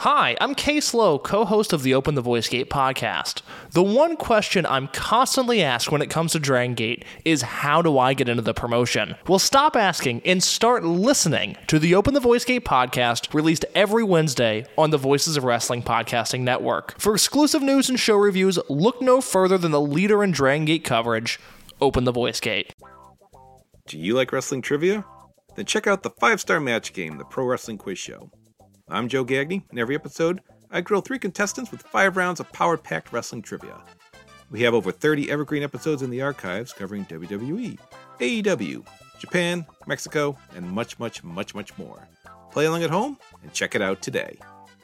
Hi, I'm Case Lowe, co-host of the Open the Voice Gate podcast. The one question I'm constantly asked when it comes to Dragon Gate is, how do I get into the promotion? Well, stop asking and start listening to the Open the Voice Gate podcast, released every Wednesday on the Voices of Wrestling podcasting network. For exclusive news and show reviews, look no further than the leader in Dragon Gate coverage, Open the Voice Gate. Do you like wrestling trivia? Then check out the 5-Star Match Game, the Pro Wrestling Quiz Show. I'm Joe Gagney, and every episode, I grill 3 contestants with 5 rounds of power-packed wrestling trivia. We have over 30 evergreen episodes in the archives covering WWE, AEW, Japan, Mexico, and much, much, much, much more. Play along at home and check it out today.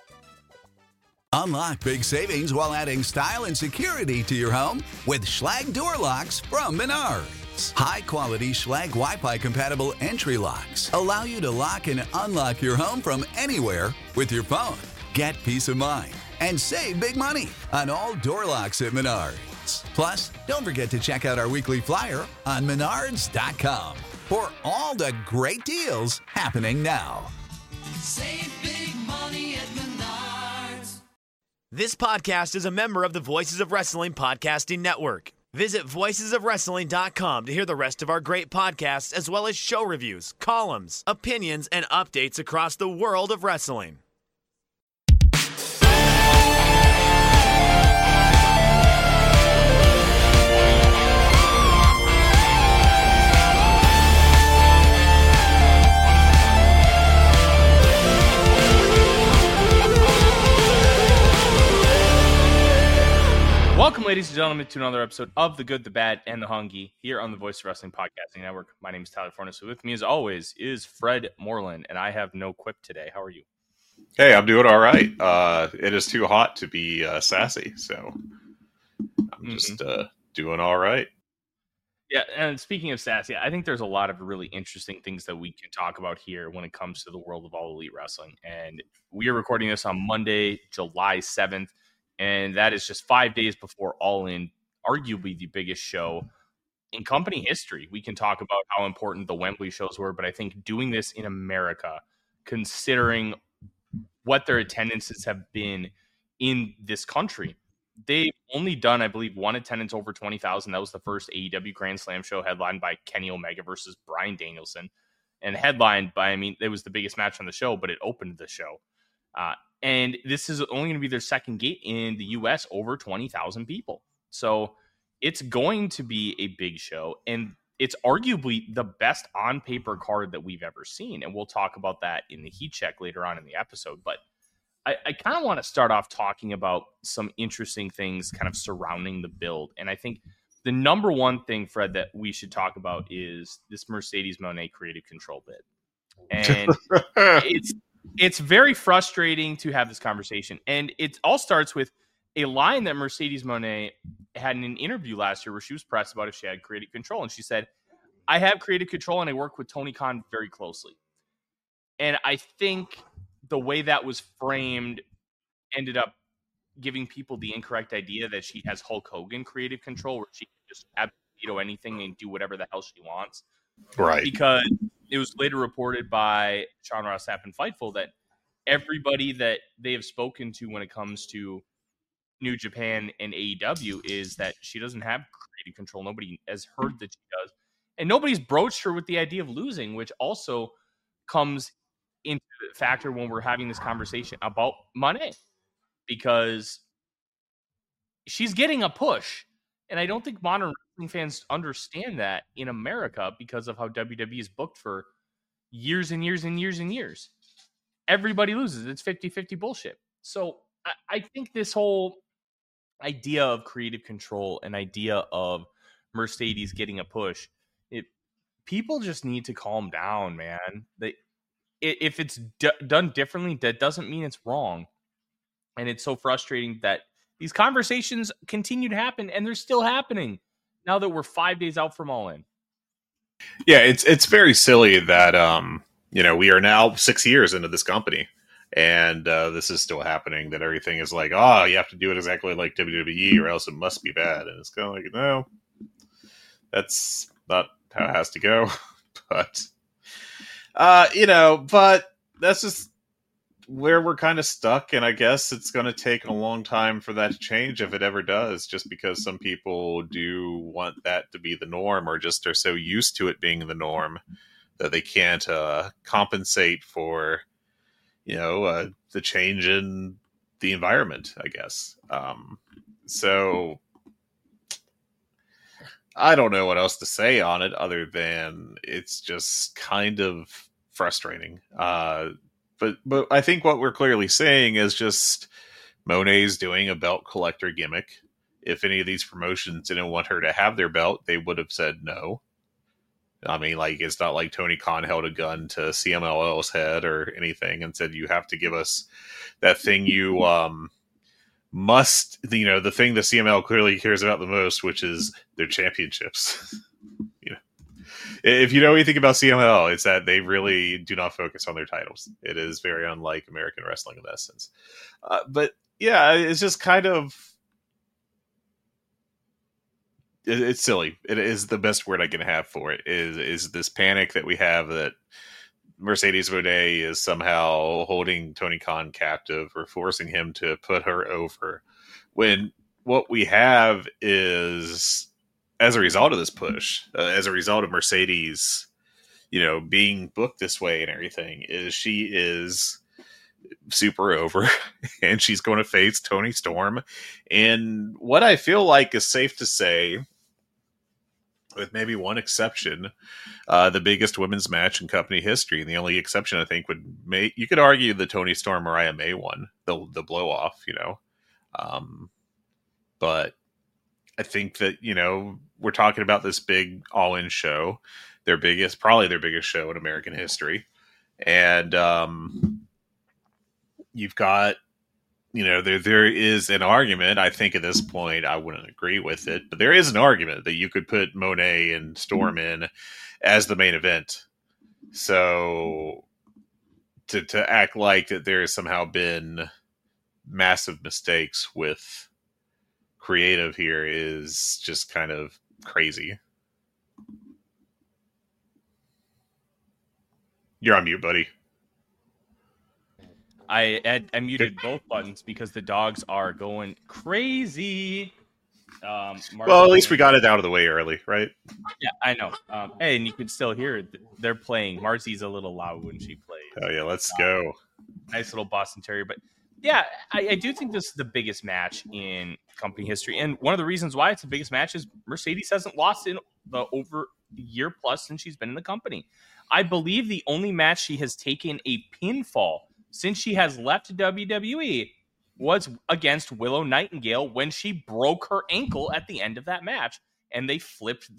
Unlock big savings while adding style and security to your home with Schlage door locks from Menards. High-quality Schlage Wi-Fi compatible entry locks allow you to lock and unlock your home from anywhere with your phone. Get peace of mind and save big money on all door locks at Menards. Plus, don't forget to check out our weekly flyer on Menards.com for all the great deals happening now. Save big money at Menards. This podcast is a member of the Voices of Wrestling podcasting network. Visit voicesofwrestling.com to hear the rest of our great podcasts, as well as show reviews, columns, opinions, and updates across the world of wrestling. Welcome, ladies and gentlemen, to another episode of The Good, the Bad, and the Hungy here on the Voice of Wrestling Podcasting Network. My name is Tyler Fornes. With me, as always, is Fred Moreland, and I have no quip today. How are you? Hey, I'm doing all right. It is too hot to be sassy, so I'm just doing all right. Yeah, and speaking of sassy, I think there's a lot of really interesting things that we can talk about here when it comes to the world of All Elite Wrestling. And we are recording this on Monday, July 7th. And that is just 5 days before All In, arguably the biggest show in company history. We can talk about how important the Wembley shows were, but I think doing this in America, considering what their attendances have been in this country, they've only done, I believe, one attendance over 20,000. That was the first AEW Grand Slam show headlined by Kenny Omega versus Bryan Danielson. And headlined by, it was the biggest match on the show, but it opened the show. And this is only going to be their second gate in the U.S. over 20,000 people. So it's going to be a big show. And it's arguably the best on-paper card that we've ever seen. And we'll talk about that in the heat check later on in the episode. But I kind of want to start off talking about some interesting things kind of surrounding the build. And I think the number one thing, Fred, that we should talk about is this Mercedes Moné creative control bid. And It's very frustrating to have this conversation. And it all starts with a line that Mercedes Moné had in an interview last year where she was pressed about if she had creative control. And she said, I have creative control and I work with Tony Khan very closely. And I think the way that was framed ended up giving people the incorrect idea that she has Hulk Hogan creative control, where she can just veto anything and do whatever the hell she wants. Right. Because it was later reported by Sean Ross Sapp and Fightful that everybody that they have spoken to when it comes to New Japan and AEW is that she doesn't have creative control. Nobody has heard that she does. And nobody's broached her with the idea of losing, which also comes into the factor when we're having this conversation about Moné. Because she's getting a push. And I don't think modern wrestling fans understand that in America because of how WWE is booked for years and years and years and years. Everybody loses. It's 50-50 bullshit. So I think this whole idea of creative control and idea of Mercedes getting a push, people just need to calm down, man. If it's done differently, that doesn't mean it's wrong. And it's so frustrating that these conversations continue to happen, and they're still happening now that we're 5 days out from All In. Yeah, it's very silly that we are now 6 years into this company, and this is still happening. That everything is like, you have to do it exactly like WWE, or else it must be bad. And it's kind of like, no, that's not how it has to go. But but that's just where we're kind of stuck, and I guess it's going to take a long time for that to change if it ever does, just because some people do want that to be the norm, or just are so used to it being the norm that they can't compensate for, the change in the environment, I guess. So I don't know what else to say on it other than it's just kind of frustrating. But I think what we're clearly saying is just Monet's doing a belt collector gimmick. If any of these promotions didn't want her to have their belt, they would have said no. I mean, like, it's not like Tony Khan held a gun to CMLL's head or anything and said, you have to give us that thing you must, the thing that CML clearly cares about the most, which is their championships. If you know anything about CML, it's that they really do not focus on their titles. It is very unlike American wrestling in that sense. But yeah, it's just kind of, it's silly. It is the best word I can have for it. Is this panic that we have that Mercedes Moné is somehow holding Tony Khan captive or forcing him to put her over, when what we have is, as a result of this push, as a result of Mercedes, being booked this way and everything, is she is super over and she's going to face Toni Storm. And what I feel like is safe to say, with maybe one exception, the biggest women's match in company history. And the only exception I think you could argue the Toni Storm Mariah May one, the blow off, but I think that, we're talking about this big all-in show, probably their biggest show in American history. And you've got, there is an argument. I think at this point, I wouldn't agree with it, but there is an argument that you could put Monet and Storm in as the main event. So to act like that there has somehow been massive mistakes with creative here is just kind of crazy. You're on mute, buddy. I muted both buttons because the dogs are going crazy. Well, at least we got it out of the way early, right? Yeah, I know. Hey, and you can still hear it. They're playing. Marcy's a little loud when she plays. Oh yeah, let's go. Nice little Boston Terrier. But yeah, I do think this is the biggest match in company history. And one of the reasons why it's the biggest match is Mercedes hasn't lost in the over a year plus since she's been in the company. I believe the only match she has taken a pinfall since she has left WWE was against Willow Nightingale when she broke her ankle at the end of that match, and they flipped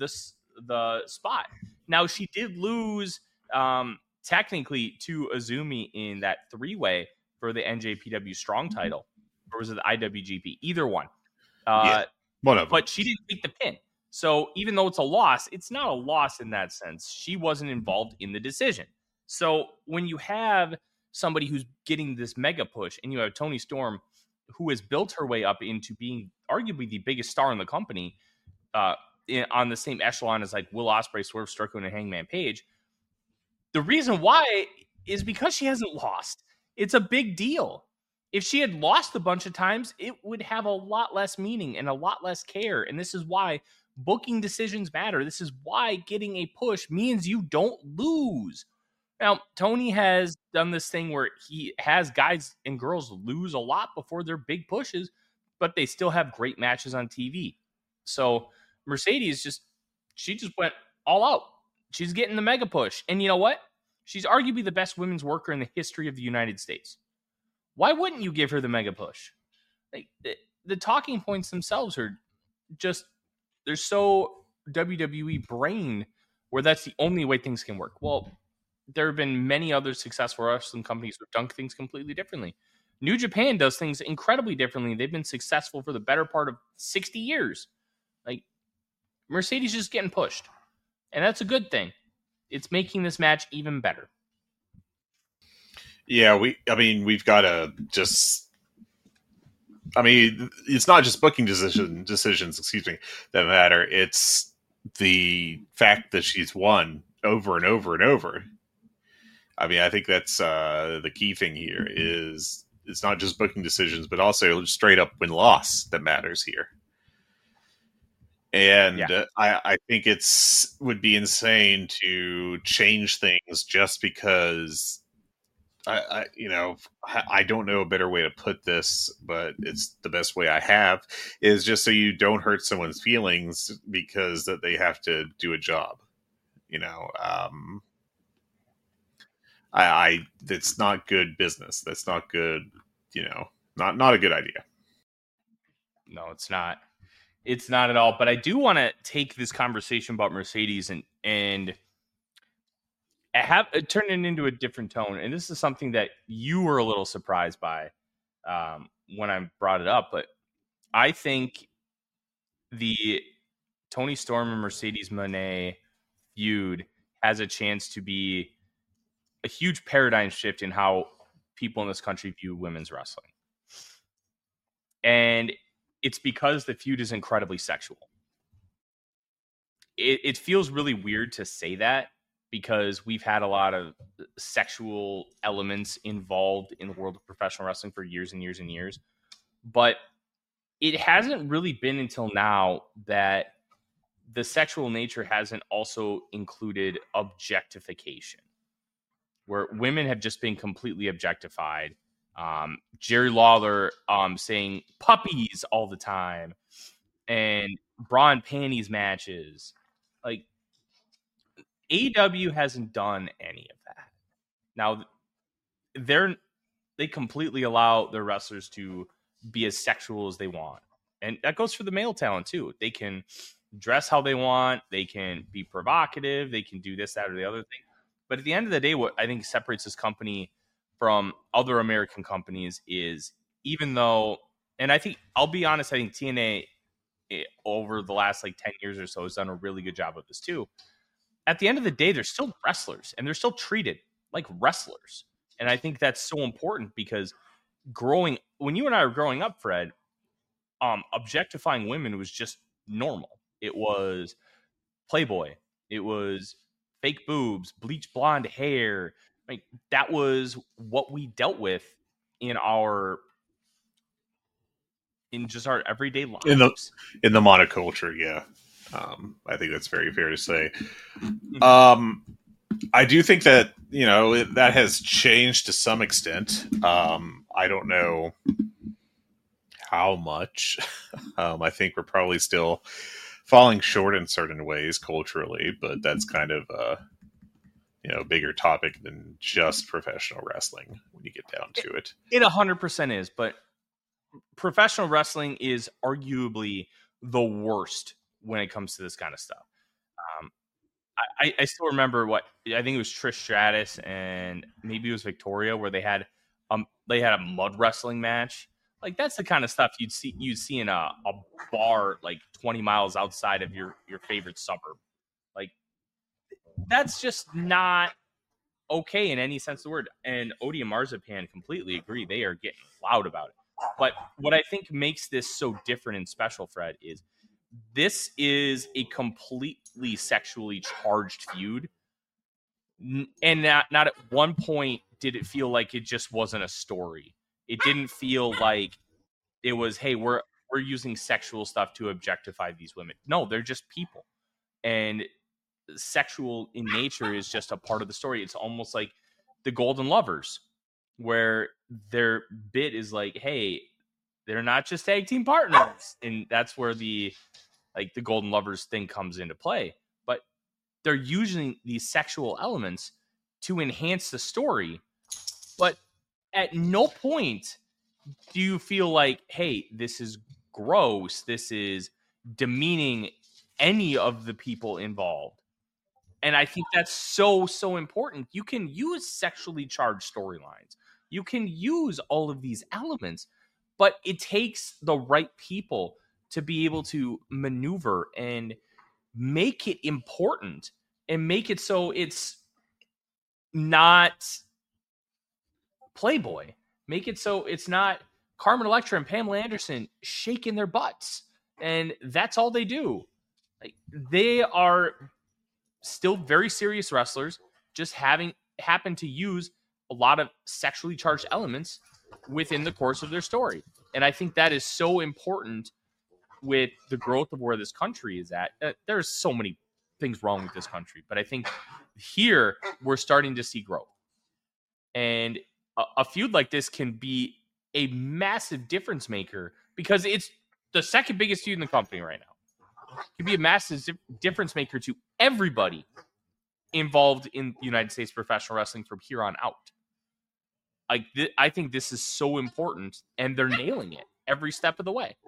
the spot. Now, she did lose technically to Azumi in that three-way for the NJPW Strong title, or was it the IWGP? Either one. One of them. But she didn't take the pin. So even though it's a loss, it's not a loss in that sense. She wasn't involved in the decision. So when you have somebody who's getting this mega push, and you have Toni Storm, who has built her way up into being arguably the biggest star in the company, on the same echelon as like Will Ospreay, Swerve Strickland, and Hangman Page. The reason why is because she hasn't lost. It's a big deal. If she had lost a bunch of times, it would have a lot less meaning and a lot less care. And this is why booking decisions matter. This is why getting a push means you don't lose. Now, Tony has done this thing where he has guys and girls lose a lot before their big pushes, but they still have great matches on TV. So Mercedes she just went all out. She's getting the mega push. And you know what? She's arguably the best women's worker in the history of the United States. Why wouldn't you give her the mega push? Like, the talking points themselves are just, they're so WWE brained where that's the only way things can work. Well, there have been many other successful wrestling companies who've done things completely differently. New Japan does things incredibly differently. They've been successful for the better part of 60 years. Like, Mercedes just getting pushed. And that's a good thing. It's making this match even better. Yeah, we've got to just... it's not just booking decisions, that matter. It's the fact that she's won over and over and over. I mean, I think that's the key thing here is it's not just booking decisions, but also straight up win-loss that matters here. And I think would be insane to change things just because I don't know a better way to put this, but it's the best way I have, is just so you don't hurt someone's feelings because that they have to do a job. That's not good business. That's not good. Not a good idea. No, it's not. It's not at all. But I do want to take this conversation about Mercedes and have turn it into a different tone. And this is something that you were a little surprised by when I brought it up. But I think the Toni Storm and Mercedes Moné feud has a chance to be a huge paradigm shift in how people in this country view women's wrestling. And it's because the feud is incredibly sexual. It feels really weird to say that because we've had a lot of sexual elements involved in the world of professional wrestling for years and years and years. But it hasn't really been until now that the sexual nature hasn't also included objectification, where women have just been completely objectified. Jerry Lawler saying puppies all the time and bra and panties matches. Like, AEW hasn't done any of that. Now, they completely allow their wrestlers to be as sexual as they want. And that goes for the male talent, too. They can dress how they want. They can be provocative. They can do this, that, or the other thing. But at the end of the day, what I think separates this company from other American companies is, even though, and I think, I'll be honest, I think TNA over the last 10 years or so has done a really good job of this too. At the end of the day, they're still wrestlers and they're still treated like wrestlers. And I think that's so important because when you and I were growing up, Fred, objectifying women was just normal. It was Playboy. It was fake boobs, bleach blonde hair. Like, that was what we dealt with in just our everyday lives. In the monoculture, yeah. I think that's very fair to say. I do think that, that has changed to some extent. I don't know how much. I think we're probably still falling short in certain ways culturally, but that's kind of a bigger topic than just professional wrestling when you get down to it. It 100% is, but professional wrestling is arguably the worst when it comes to this kind of stuff. I still remember I think it was Trish Stratus and maybe it was Victoria where they had a mud wrestling match. Like, that's the kind of stuff you'd see in a bar 20 miles outside of your favorite suburb. Like, that's just not okay in any sense of the word. And Odie and Marzipan completely agree. They are getting loud about it. But what I think makes this so different and special, Fred, is this is a completely sexually charged feud. And not at one point did it feel like it just wasn't a story. It didn't feel like it was, hey, we're using sexual stuff to objectify these women. No, they're just people. And sexual in nature is just a part of the story. It's almost like the Golden Lovers, where their bit is like, hey, they're not just tag team partners. And that's where the Golden Lovers thing comes into play. But they're using these sexual elements to enhance the story. But at no point do you feel like, hey, this is gross, this is demeaning any of the people involved. And I think that's so, so important. You can use sexually charged storylines. You can use all of these elements, but it takes the right people to be able to maneuver and make it important and make it so it's not Playboy. Make it so it's not Carmen Electra and Pamela Anderson shaking their butts. And that's all they do. Like, they are still very serious wrestlers, just having happen to use a lot of sexually charged elements within the course of their story. And I think that is so important with the growth of where this country is at. There's so many things wrong with this country, but I think here we're starting to see growth. And a feud like this can be a massive difference maker because it's the second biggest feud in the company right now. It can be a massive difference maker to everybody involved in United States professional wrestling from here on out. I think this is so important, and they're nailing it every step of the way.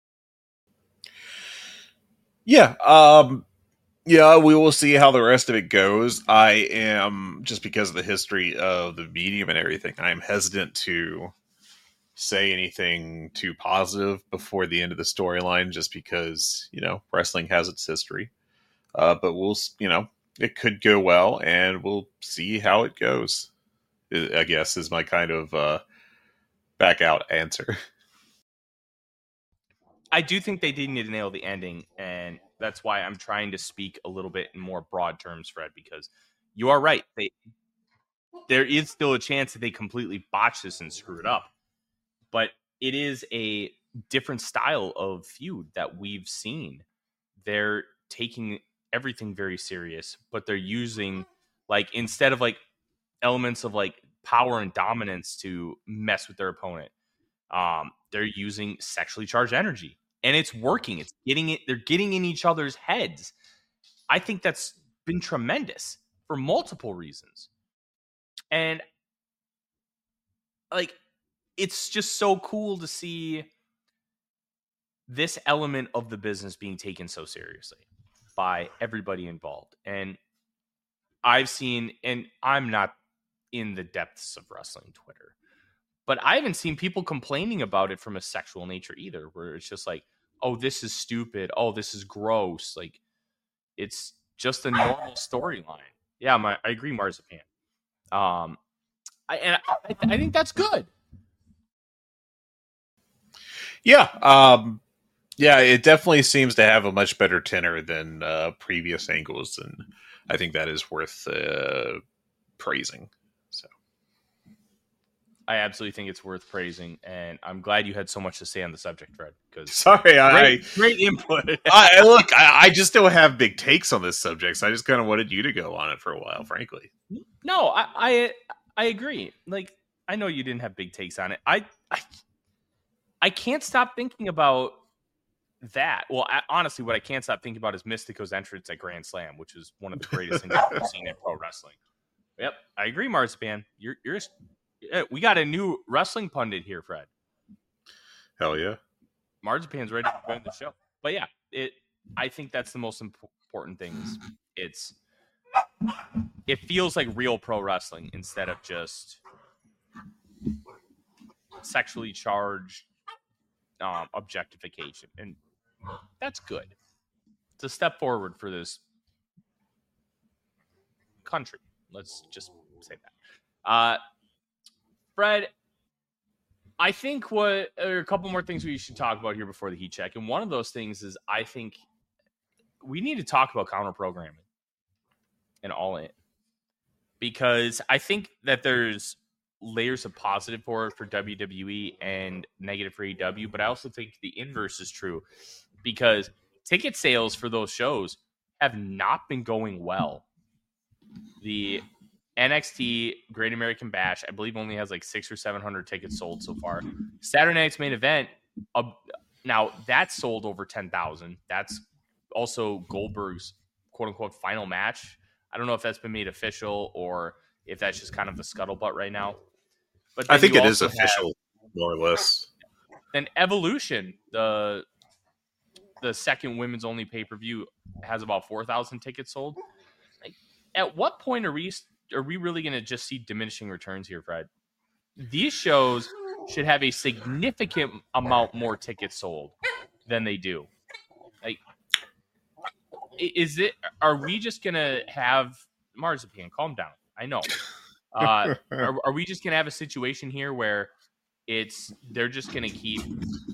Yeah. Yeah, we will see how the rest of it goes. I am, just because of the history of the medium and everything, I am hesitant to say anything too positive before the end of the storyline, just because, wrestling has its history. But we'll, it could go well, and we'll see how it goes, I guess, is my kind of back out answer. I do think they did need to nail the ending, and that's why I'm trying to speak a little bit in more broad terms, Fred, because you are right. There is still a chance that they completely botch this and screw it up. But it is a different style of feud that we've seen. They're taking everything very serious, but they're using, instead of elements of power and dominance to mess with their opponent, they're using sexually charged energy. And it's working. They're getting in each other's heads. I think that's been tremendous for multiple reasons. And it's just so cool to see this element of the business being taken so seriously by everybody involved. And I've seen, and I'm not in the depths of wrestling Twitter, but I haven't seen people complaining about it from a sexual nature either, where it's just oh, this is stupid. Oh, this is gross. It's just a normal storyline. Yeah, I agree, Marzipan. I think that's good. Yeah. Yeah, it definitely seems to have a much better tenor than previous angles, and I think that is worth praising. So, I absolutely think it's worth praising, and I'm glad you had so much to say on the subject, Fred. Because sorry, great input. I just don't have big takes on this subject, so I just kind of wanted you to go on it for a while, frankly. No, I agree. I know you didn't have big takes on it. I can't stop thinking about that. Well, honestly, what I can't stop thinking about is Mystico's entrance at Grand Slam, which is one of the greatest things I've ever seen in pro wrestling. Yep, I agree, Marzipan. We got a new wrestling pundit here, Fred. Hell yeah. Marzipan's ready to join the show. But yeah, I think that's the most important thing. It feels like real pro wrestling instead of just sexually charged objectification, and that's good. It's a step forward for this country. Let's just say that. Fred, I think there are a couple more things we should talk about here before the heat check, and one of those things is I think we need to talk about counter programming and all in, because I think that there's layers of positive for WWE and negative for AEW, but I also think the inverse is true, because ticket sales for those shows have not been going well. The NXT Great American Bash, I believe, only has 600 or 700 tickets sold so far. Saturday night's main event, now that's sold over 10,000. That's also Goldberg's quote unquote final match. I don't know if that's been made official or if that's just kind of the scuttlebutt right now. But I think it is official, more or less. Then Evolution, the second women's only pay-per-view, has about 4,000 tickets sold. At what point are we really going to just see diminishing returns here, Fred? These shows should have a significant amount more tickets sold than they do. Are we just going to have Marzipan, calm down. I know. Are we just going to have a situation here where they're just going to keep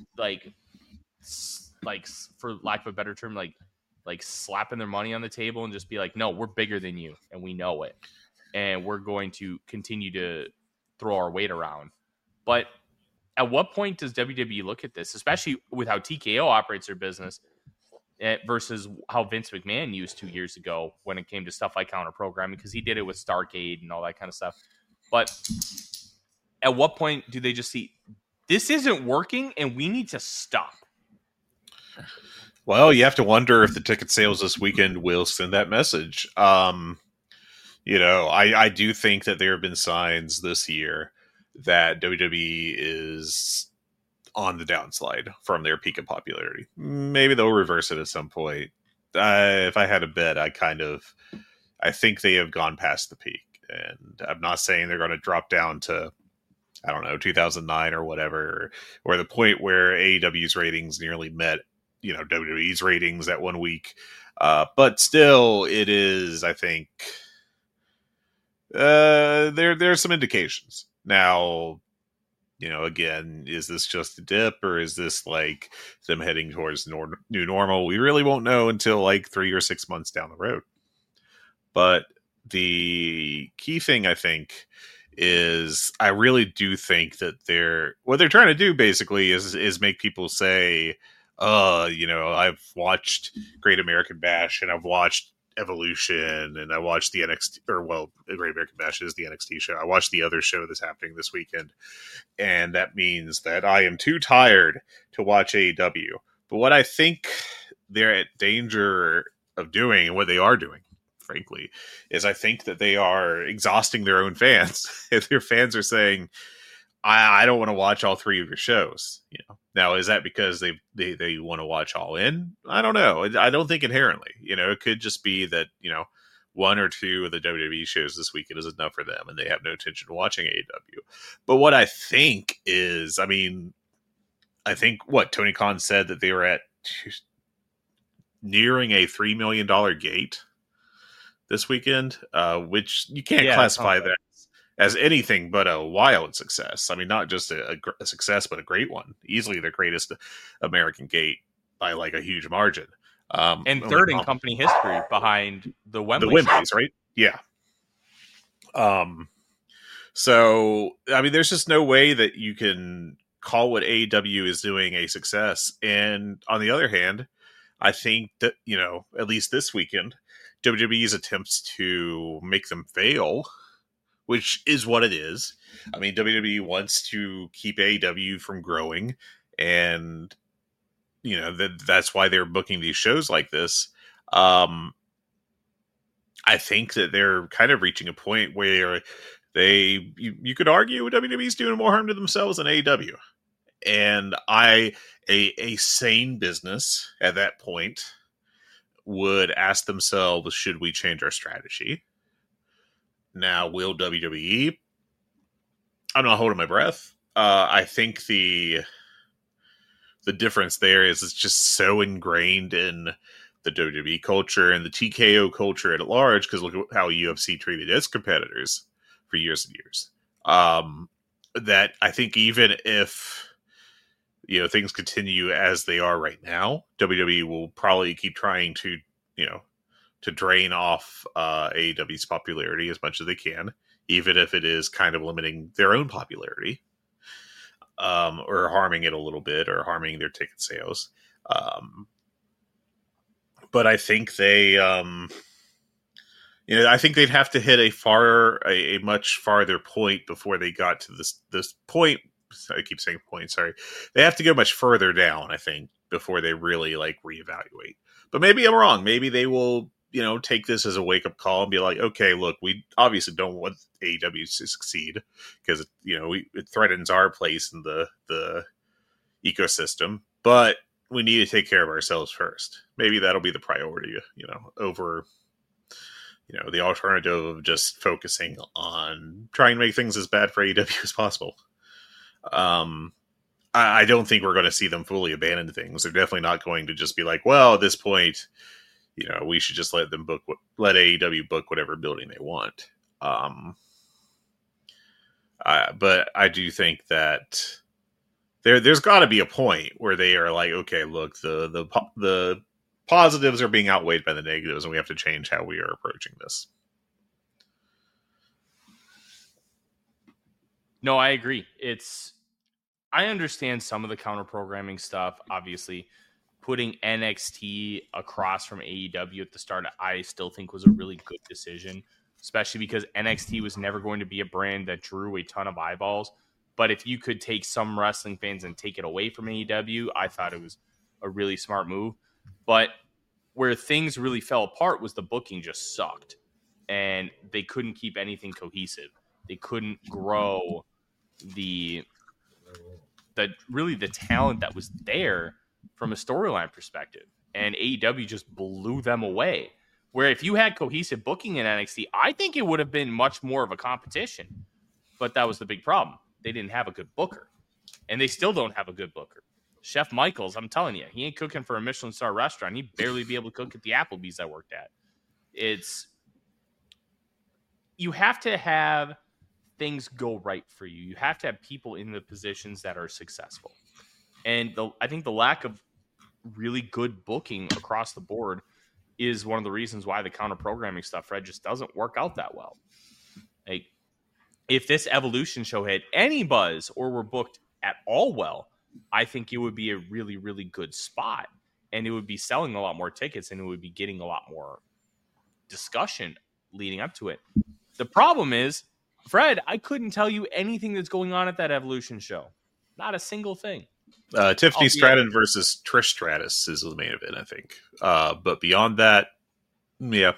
for lack of a better term, slapping their money on the table and just be no, we're bigger than you and we know it. and we're going to continue to throw our weight around. But at what point does WWE look at this, especially with how TKO operates their business versus how Vince McMahon used 2 years ago when it came to stuff like counter programming, because he did it with Starrcade and all that kind of stuff. But at what point do they just see this isn't working and we need to stop? Well, you have to wonder if the ticket sales this weekend will send that message. I do think that there have been signs this year that WWE is on the downslide from their peak of popularity. Maybe they'll reverse it at some point. If I had a bet, I think they have gone past the peak. And I'm not saying they're going to drop down to, 2009 or whatever, or the point where AEW's ratings nearly met, WWE's ratings that 1 week. But still, it is, I think, there's some indications. Now, again, is this just a dip, or is this like them heading towards new normal? We really won't know until like 3 or 6 months down the road. But the key thing, I think, is I really do think that what they're trying to do basically is make people say, I've watched Great American Bash and I've watched Evolution and I watched the NXT, Great American Bash is the NXT show. I watched the other show that's happening this weekend, and that means that I am too tired to watch AEW. But what I think they're at danger of doing, and what they are doing, frankly, is I think that they are exhausting their own fans. If their fans are saying, I don't want to watch all three of your shows. Now, is that because they want to watch All In? I don't know. I don't think inherently. It could just be that, one or two of the WWE shows this weekend is enough for them and they have no intention of watching AEW. But what I think is, I think what Tony Khan said that they were at nearing a $3 million gate this weekend, which you can't classify that as anything but a wild success. Not just a success, but a great one. Easily the greatest American gate by like a huge margin. And third in company history behind the Wembley. The Wembleys, right? Yeah. So, there's just no way that you can call what AEW is doing a success. And on the other hand, I think that, at least this weekend, WWE's attempts to make them fail, which is what it is. WWE wants to keep AEW from growing, and that's why they're booking these shows like this. I think that they're kind of reaching a point where you could argue WWE's doing more harm to themselves than AEW. And a sane business at that point would ask themselves, should we change our strategy? Now, will WWE? I'm not holding my breath. I think the difference there is it's just so ingrained in the WWE culture and the TKO culture at large, because look at how UFC treated its competitors for years and years. That I think even if things continue as they are right now, WWE will probably keep trying to drain off AEW's popularity as much as they can, even if it is kind of limiting their own popularity, or harming it a little bit, or harming their ticket sales. But I think I think they'd have to hit a much farther point before they got to this point. I keep saying point. Sorry, they have to go much further down, I think, before they really reevaluate. But maybe I'm wrong. Maybe they will, take this as a wake up call and be like, okay, look, we obviously don't want AEW to succeed because it threatens our place in the ecosystem. But we need to take care of ourselves first. Maybe that'll be the priority, over the alternative of just focusing on trying to make things as bad for AEW as possible. I don't think we're going to see them fully abandon things. They're definitely not going to just be like, well, at this point, we should just let AEW book whatever building they want. But I do think that there's got to be a point where they are like, okay, look, the positives are being outweighed by the negatives, and we have to change how we are approaching this. No, I agree. I understand some of the counter programming stuff. Obviously, putting NXT across from AEW at the start, I still think was a really good decision, especially because NXT was never going to be a brand that drew a ton of eyeballs. But if you could take some wrestling fans and take it away from AEW, I thought it was a really smart move. But where things really fell apart was the booking just sucked, and they couldn't keep anything cohesive. They couldn't grow the talent that was there from a storyline perspective, and AEW just blew them away. Where if you had cohesive booking in NXT, I think it would have been much more of a competition. But that was the big problem. They didn't have a good booker, and they still don't have a good booker. Chef Michaels, I'm telling you, he ain't cooking for a Michelin star restaurant. He'd barely be able to cook at the Applebee's I worked at. You have to have things go right for you. You have to have people in the positions that are successful. And I think the lack of really good booking across the board is one of the reasons why the counter programming stuff, Fred, just doesn't work out that well. Like, if this Evolution show had any buzz or were booked at all well, I think it would be a really, really good spot. And it would be selling a lot more tickets, and it would be getting a lot more discussion leading up to it. The problem is, Fred, I couldn't tell you anything that's going on at that Evolution show. Not a single thing. Tiffany Stratton versus Trish Stratus is the main event, I think. But beyond that, yeah.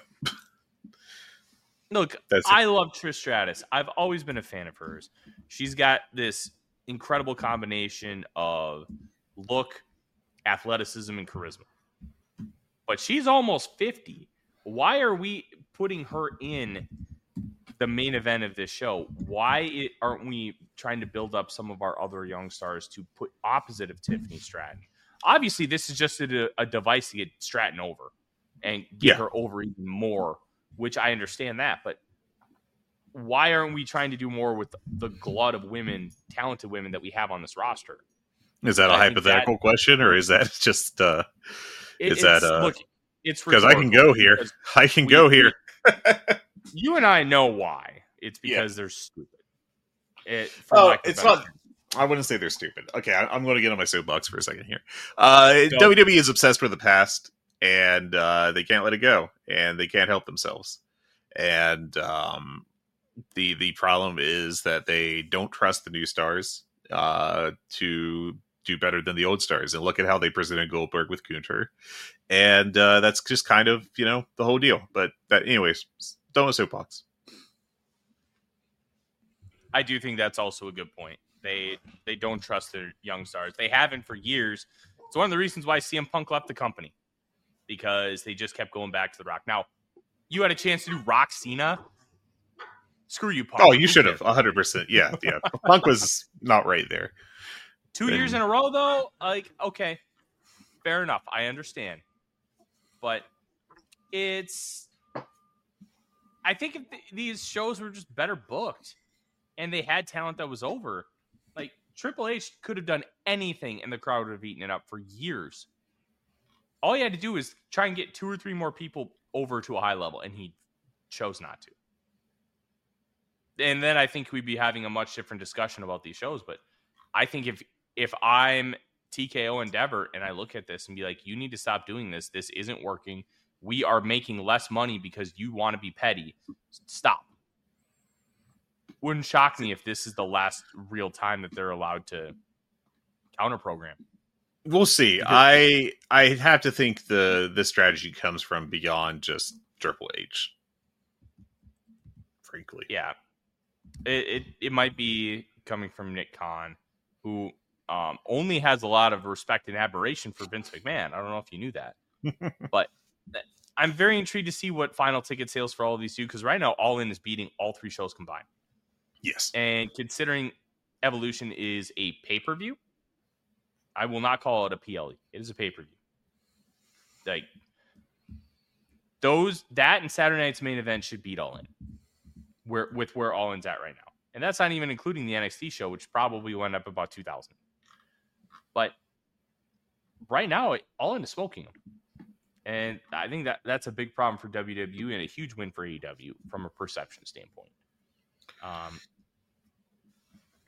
Look, I love Trish Stratus. I've always been a fan of hers. She's got this incredible combination of look, athleticism, and charisma. But she's almost 50. Why are we putting her in the main event of this show? Why aren't we trying to build up some of our other young stars to put opposite of Tiffany Stratton? Obviously, this is just a device to get Stratton over and get her over even more, which I understand that. But why aren't we trying to do more with the glut of women, talented women that we have on this roster? Is that a hypothetical question, or is that just look, it's because I can go here. I can go here. You and I know why. It's because they're stupid. It's not. I wouldn't say they're stupid. Okay, I'm going to get on my soapbox for a second here. WWE is obsessed with the past, and they can't let it go, and they can't help themselves. And the problem is that they don't trust the new stars to do better than the old stars. And look at how they presented Goldberg with Gunther, and that's just kind of the whole deal. But anyways, don't soapbox. I do think that's also a good point. They don't trust their young stars. They haven't for years. It's one of the reasons why CM Punk left the company, because they just kept going back to The Rock. Now, you had a chance to do Rock Cena. Screw you, Punk. Oh, you should have 100%. Yeah. Punk was not right there. 2 years in a row, though. Like, okay, fair enough. I understand, but I think if these shows were just better booked, and they had talent that was over, like Triple H could have done anything, and the crowd would have eaten it up for years. All he had to do was try and get 2 or 3 more people over to a high level, and he chose not to. And then I think we'd be having a much different discussion about these shows. But I think if I'm TKO Endeavor and I look at this and be like, you need to stop doing this. This isn't working. We are making less money because you want to be petty. Stop. Wouldn't shock me if this is the last real time that they're allowed to counter program. We'll see. I have to think the strategy comes from beyond just Triple H. Frankly. Yeah. It might be coming from Nick Khan, who only has a lot of respect and admiration for Vince McMahon. I don't know if you knew that. But I'm very intrigued to see what final ticket sales for all of these do, because right now All In is beating all 3 shows combined. Yes. And considering Evolution is a pay-per-view, I will not call it a PLE. It is a pay-per-view. Like, that and Saturday Night's Main Event should beat All In. Where All In's at right now. And that's not even including the NXT show, which probably will end up about 2,000. But right now, All In is smoking them. And I think that's a big problem for WWE and a huge win for AEW from a perception standpoint.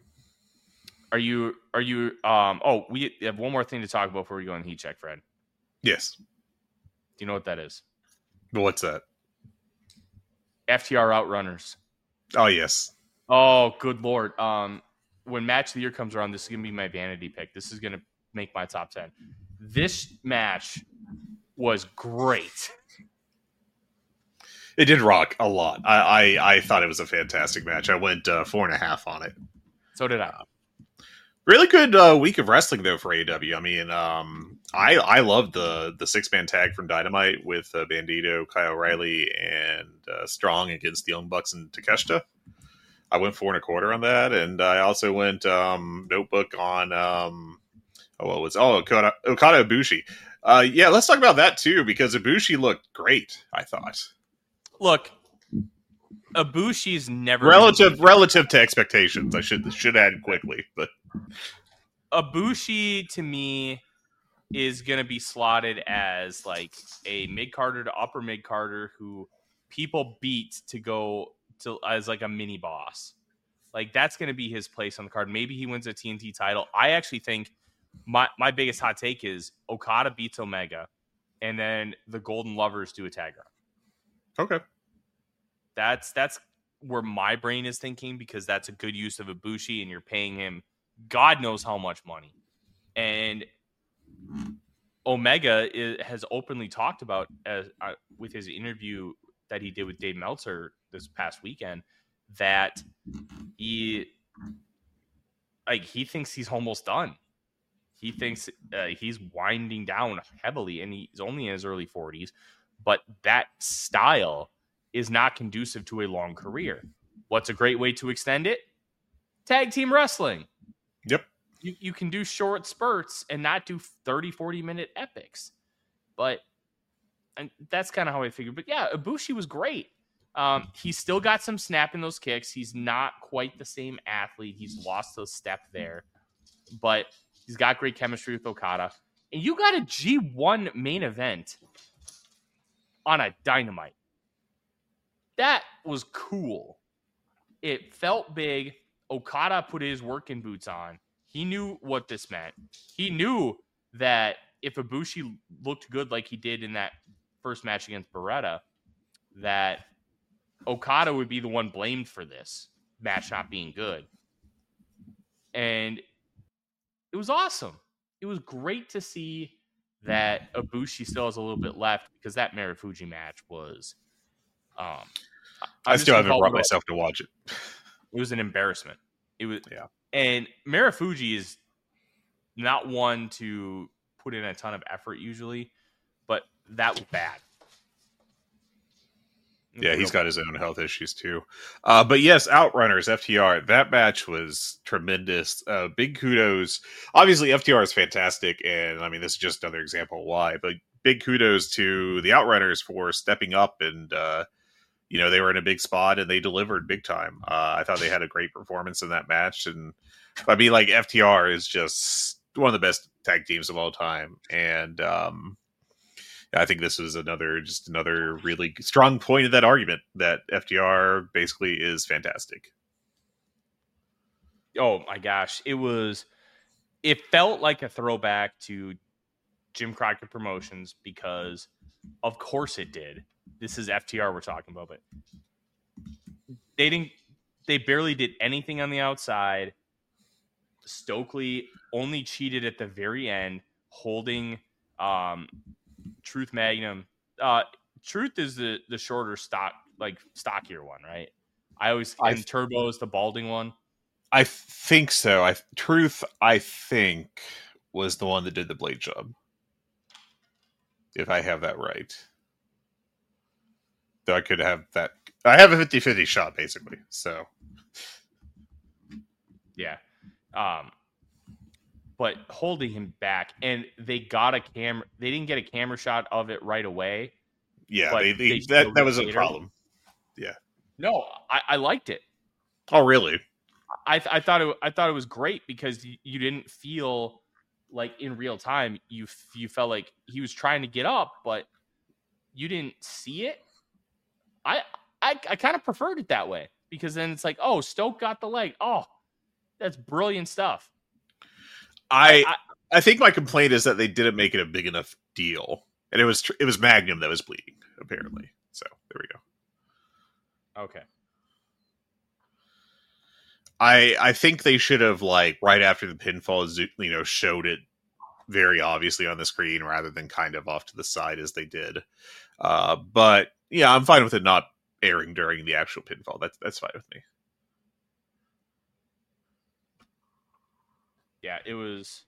Are you? Oh, we have one more thing to talk about before we go on heat check, Fred. Yes. Do you know what that is? What's that? FTR Outrunners. Oh, yes. Oh, good Lord. When match of the year comes around, this is gonna be my vanity pick. This is gonna make my top 10. This match was great. It did rock a lot. I thought it was a fantastic match. I went 4.5 on it. So did I. Really good week of wrestling though for AEW. I mean, I loved the 6-man tag from Dynamite with Bandito, Kyle O'Reilly, and Strong against the Young Bucks and Takeshita. I went 4.25 on that, and I also went Notebook on Okada Ibushi. Yeah, let's talk about that too because Ibushi looked great. I thought. Look, Ibushi's never relative to expectations. I should add quickly, but Ibushi to me is gonna be slotted as like a mid-carder to upper mid-carder who people beat to go to as like a mini boss. Like that's gonna be his place on the card. Maybe he wins a TNT title. I actually think my biggest hot take is Okada beats Omega, and then the Golden Lovers do a tag run. Okay. That's where my brain is thinking because that's a good use of Ibushi and you're paying him God knows how much money. And Omega has openly talked about with his interview that he did with Dave Meltzer this past weekend that he thinks he's almost done. He thinks he's winding down heavily and he's only in his early 40s, but that style is not conducive to a long career. What's a great way to extend it? Tag team wrestling. Yep. You can do short spurts and not do 30, 40-minute epics. And that's kind of how I figured. But yeah, Ibushi was great. He's still got some snap in those kicks. He's not quite the same athlete. He's lost a step there. But he's got great chemistry with Okada. And you got a G1 main event on a Dynamite. That was cool. It felt big. Okada put his working boots on. He knew what this meant. He knew that if Ibushi looked good like he did in that first match against Beretta, that Okada would be the one blamed for this match not being good. And it was awesome. It was great to see that Ibushi still has a little bit left because that Marufuji match was I still haven't brought myself to watch it. It was an embarrassment. It was, yeah. And Marufuji is not one to put in a ton of effort usually, but that was bad. Yeah, he's got his own health issues too. But yes, Outrunners, FTR, that match was tremendous. Big kudos. Obviously, FTR is fantastic, and I mean, this is just another example of why, but big kudos to the Outrunners for stepping up and, they were in a big spot and they delivered big time. I thought they had a great performance in that match. And I mean, like, FTR is just one of the best tag teams of all time. And I think this was another really strong point of that argument that FTR basically is fantastic. Oh my gosh. It felt like a throwback to Jim Crockett Promotions because of course it did. This is FTR we're talking about, but they barely did anything on the outside. Stokely only cheated at the very end, holding Truth Magnum. Truth is the shorter stockier one, right? And Turbo is the balding one. I think so. Truth, I think, was the one that did the blade job. If I have that right. Though I could have that. I have a 50-50 shot, basically. So. Yeah. But holding him back, and they got a camera. They didn't get a camera shot of it right away. Yeah, that was a problem. Yeah. No, I liked it. Oh, really? I thought it was great because you didn't feel like in real time. You felt like he was trying to get up, but you didn't see it. I kind of preferred it that way because then it's like, oh, Stoke got the leg. Oh, that's brilliant stuff. I think my complaint is that they didn't make it a big enough deal, and it was Magnum that was bleeding apparently. So there we go. Okay. I think they should have, like, right after the pinfall, showed it very obviously on the screen rather than kind of off to the side as they did. But yeah, I'm fine with it not airing during the actual pinfall. That's fine with me. Yeah, it was.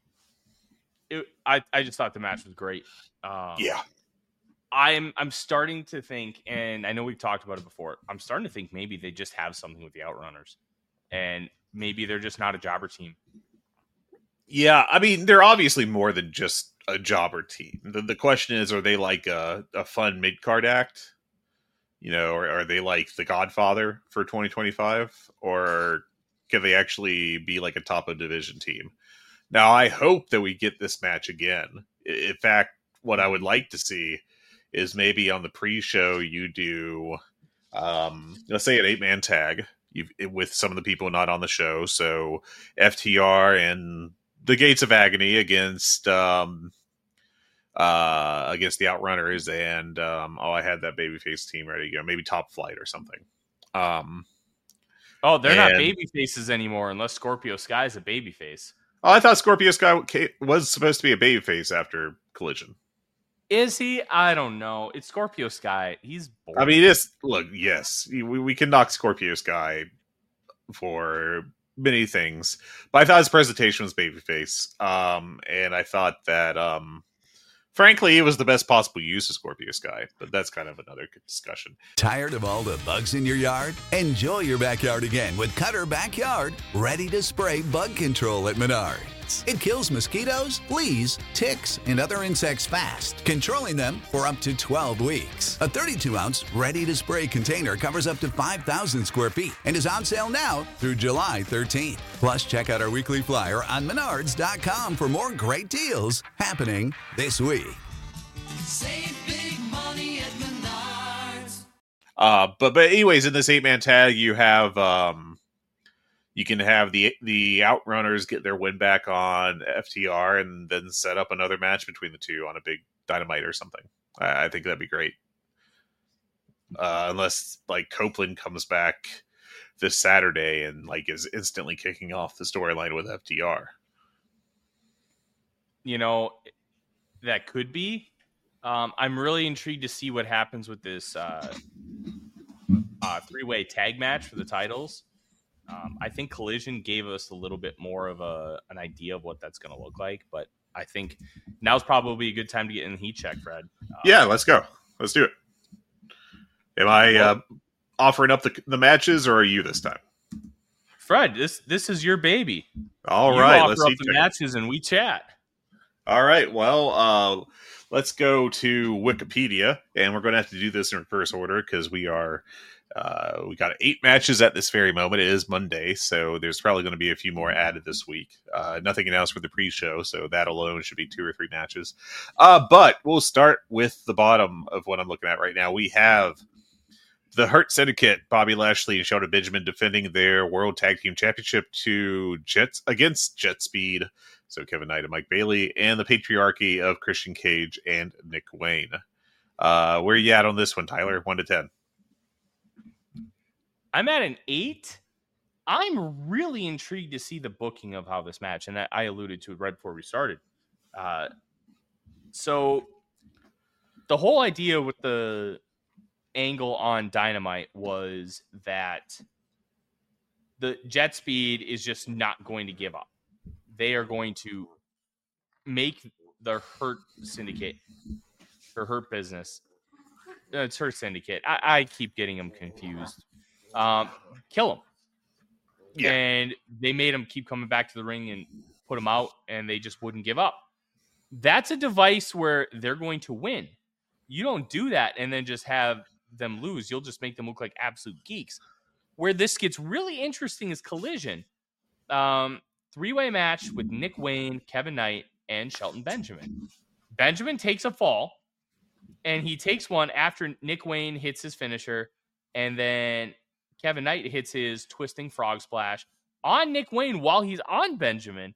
I just thought the match was great. Yeah. I'm starting to think, and I know we've talked about it before, I'm starting to think maybe they just have something with the Outrunners. And maybe they're just not a jobber team. Yeah, I mean, they're obviously more than just a jobber team. The question is, are they like a fun mid-card act? Or are they like the Godfather for 2025? Or can they actually be like a top-of-division team? Now, I hope that we get this match again. In fact, what I would like to see is maybe on the pre-show you do, let's say, an 8-man tag with some of the people not on the show. So FTR and the Gates of Agony against the Outrunners, and I had that babyface team ready to go. Maybe Top Flight or something. They're not baby faces anymore unless Scorpio Sky is a babyface. Oh, I thought Scorpio Sky was supposed to be a babyface after Collision. Is he? I don't know. It's Scorpio Sky. He's boring. I mean, yes, we can knock Scorpio Sky for many things, but I thought his presentation was babyface, and I thought that, frankly, it was the best possible use of Scorpio Sky, but that's kind of another discussion. Tired of all the bugs in your yard? Enjoy your backyard again with Cutter Backyard, ready to spray bug control at Menards. It kills mosquitoes, fleas, ticks, and other insects fast, controlling them for up to 12 weeks. A 32-ounce ready-to-spray container covers up to 5,000 square feet and is on sale now through July 13th. Plus, check out our weekly flyer on Menards.com for more great deals happening this week. Save big money at Menards. But anyways, in this 8-man tag, you have you can have the Outrunners get their win back on FTR and then set up another match between the two on a big Dynamite or something. I think that'd be great. Unless like Copeland comes back this Saturday and like is instantly kicking off the storyline with FTR. That could be. I'm really intrigued to see what happens with this 3-way tag match for the titles. I think Collision gave us a little bit more of an idea of what that's going to look like, but I think now's probably a good time to get in the heat check, Fred. Yeah, let's go. Let's do it. Am I offering up the matches, or are you this time? Fred, this is your baby. All you right, offer let's up heat the check. matches and we chat. All right, well, let's go to Wikipedia, and we're going to have to do this in reverse order because we got 8 matches at this very moment. It is Monday, so there's probably going to be a few more added this week. Nothing announced for the pre-show, so that alone should be 2 or 3 matches. But we'll start with the bottom of what I'm looking at right now. We have the Hurt Syndicate, Bobby Lashley and Shelton Benjamin, defending their World Tag Team Championship against Jet Speed, so Kevin Knight and Mike Bailey, and the Patriarchy of Christian Cage and Nick Wayne. Where are you at on this one, Tyler? 1 to 10. I'm at an 8. I'm really intrigued to see the booking of how this match, and I alluded to it right before we started. So the whole idea with the angle on Dynamite was that the Jet Speed is just not going to give up. They are going to make the Hurt Syndicate, or Hurt Business, it's Hurt Syndicate. I keep getting them confused. Kill him. Yeah. And they made him keep coming back to the ring and put him out, and they just wouldn't give up. That's a device where they're going to win. You don't do that and then just have them lose. You'll just make them look like absolute geeks. Where this gets really interesting is Collision. 3-way match with Nick Wayne, Kevin Knight, and Shelton Benjamin. Benjamin takes a fall, and he takes one after Nick Wayne hits his finisher, and then Kevin Knight hits his twisting frog splash on Nick Wayne while he's on Benjamin.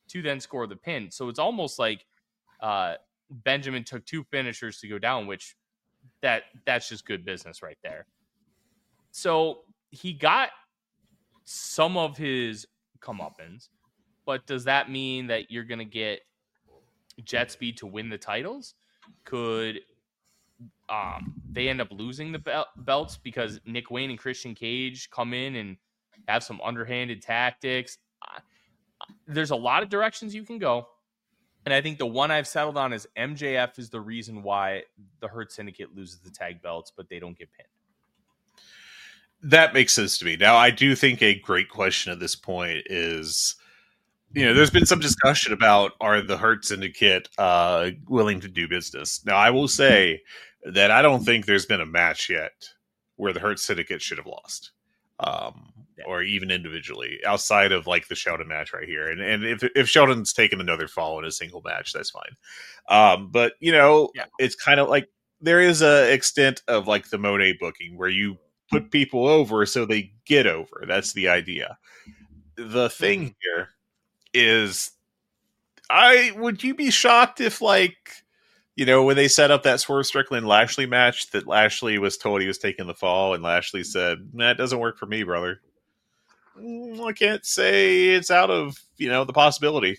to then score the pin. So it's almost like Benjamin took 2 finishers to go down, which that's just good business right there. So he got some of his comeuppance, but does that mean that you're going to get Jet Speed to win the titles? Could they end up losing the belts because Nick Wayne and Christian Cage come in and have some underhanded tactics? There's a lot of directions you can go. And I think the one I've settled on is MJF is the reason why the Hurt Syndicate loses the tag belts, but they don't get pinned. That makes sense to me. Now, I do think a great question at this point is, there's been some discussion about, are the Hurt Syndicate willing to do business? Now, I will say that I don't think there's been a match yet where the Hurt Syndicate should have lost. Or even individually, outside of like the Sheldon match right here. And if Sheldon's taken another fall in a single match, that's fine. But, it's kind of like there is a extent of like the Monet booking where you put people over so they get over. That's the idea. The thing here is, would you be shocked if like, when they set up that Swerve Strickland Lashley match, that Lashley was told he was taking the fall and Lashley said, "That doesn't work for me, brother." I can't say it's out of, the possibility.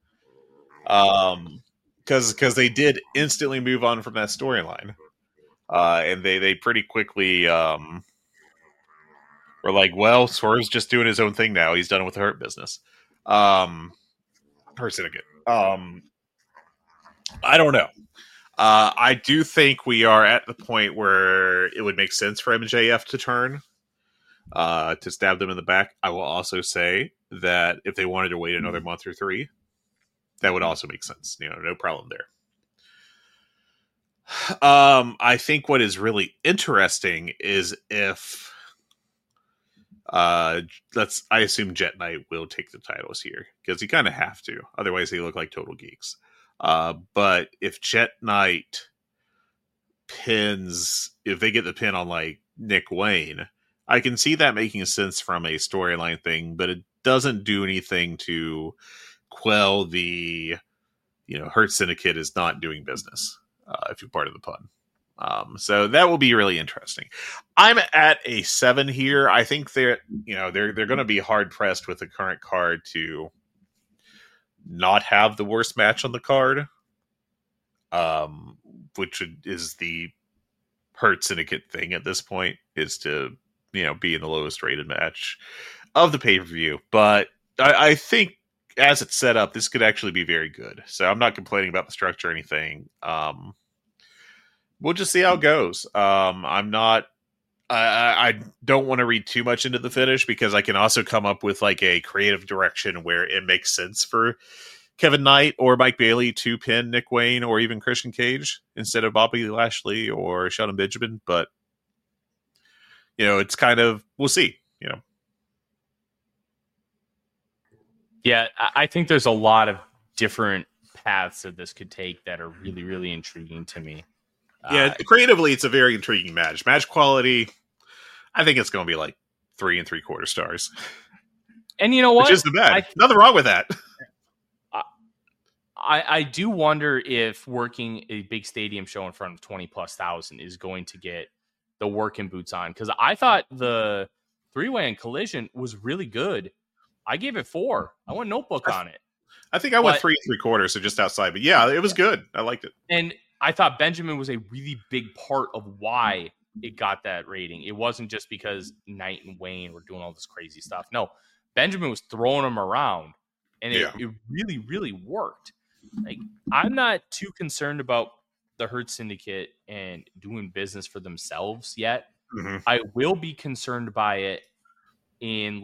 Because they did instantly move on from that storyline. And they pretty quickly were like, well, Swerve's just doing his own thing now. He's done with the Hurt business. Hurt Syndicate. I don't know. I do think we are at the point where it would make sense for MJF to turn, to stab them in the back. I will also say that if they wanted to wait another month or 3, that would also make sense. No problem there. I think what is really interesting is if I assume Jet Knight will take the titles here because he kind of have to, otherwise they look like total geeks. But if Jet Knight if they get the pin on like Nick Wayne, I can see that making sense from a storyline thing, but it doesn't do anything to quell the, Hurt Syndicate is not doing business, if you're part of the pun. So that will be really interesting. I'm at a 7 here. I think they're going to be hard pressed with the current card to not have the worst match on the card, which is the Hurt Syndicate thing at this point, is to be in the lowest rated match of the pay-per-view. But I think as it's set up, this could actually be very good. So I'm not complaining about the structure or anything. We'll just see how it goes. I don't want to read too much into the finish because I can also come up with like a creative direction where it makes sense for Kevin Knight or Mike Bailey to pin Nick Wayne or even Christian Cage instead of Bobby Lashley or Shelton Benjamin. But, it's kind of, we'll see, Yeah, I think there's a lot of different paths that this could take that are really, really intriguing to me. Yeah, creatively, it's a very intriguing match. Match quality, I think it's going to be like 3 3/4 stars. And you know what? Which isn't bad. Nothing wrong with that. I do wonder if working a big stadium show in front of 20,000+ is going to get the working boots on. Because I thought the 3-way and Collision was really good. I gave it 4. I went Notebook on it. I think I went 3 3/4, so just outside. But yeah, it was good. I liked it. And I thought Benjamin was a really big part of why it got that rating. It wasn't just because Knight and Wayne were doing all this crazy stuff. No, Benjamin was throwing them around, and it really, really worked. Like, I'm not too concerned about the Hurt Syndicate and doing business for themselves yet. Mm-hmm. I will be concerned by it in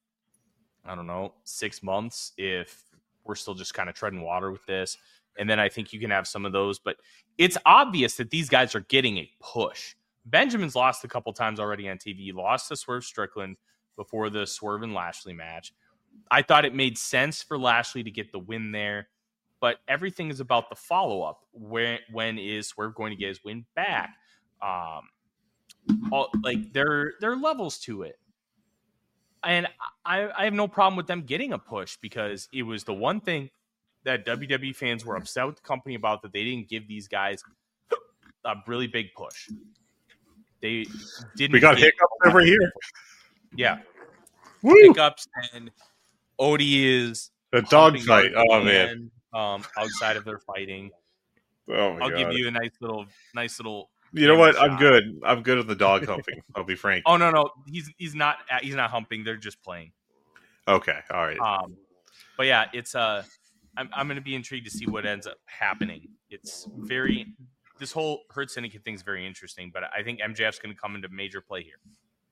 6 months if we're still just kind of treading water with this. And then I think you can have some of those, but it's obvious that these guys are getting a push. Benjamin's lost a couple times already on TV. He lost to Swerve Strickland before the Swerve and Lashley match. I thought it made sense for Lashley to get the win there, but everything is about the follow-up. When is Swerve going to get his win back? There are levels to it. And I have no problem with them getting a push because it was the one thing that WWE fans were upset with the company about, that they didn't give these guys a really big push. They didn't. We got hiccups over here. Yeah. Woo! Hiccups, and Odie is A dogfight. Oh man. Outside of their fighting. Oh my I'll god. give you a nice little. You know what? I'm shot. good. I'm good at the dog humping. I'll be frank. Oh no, he's not humping. They're just playing. Okay, all right. But yeah, it's I'm going to be intrigued to see what ends up happening. It's this whole Hurt Syndicate thing is very interesting, but I think MJF's going to come into major play here.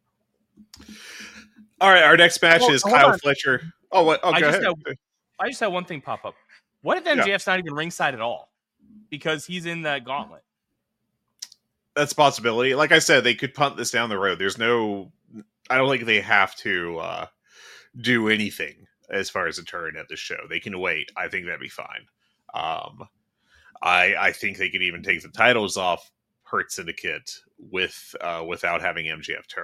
All right, our next match is hold Kyle on. Fletcher. Oh, what? Oh, go ahead. I just had one thing pop up. What if MJF's not even ringside at all because he's in the gauntlet? That's a possibility. Like I said, they could punt this down the road. I don't think they have to do anything as far as a turn at the show. They can wait. I think that'd be fine. I think they could even take the titles off Hurt Syndicate without having MJF turn.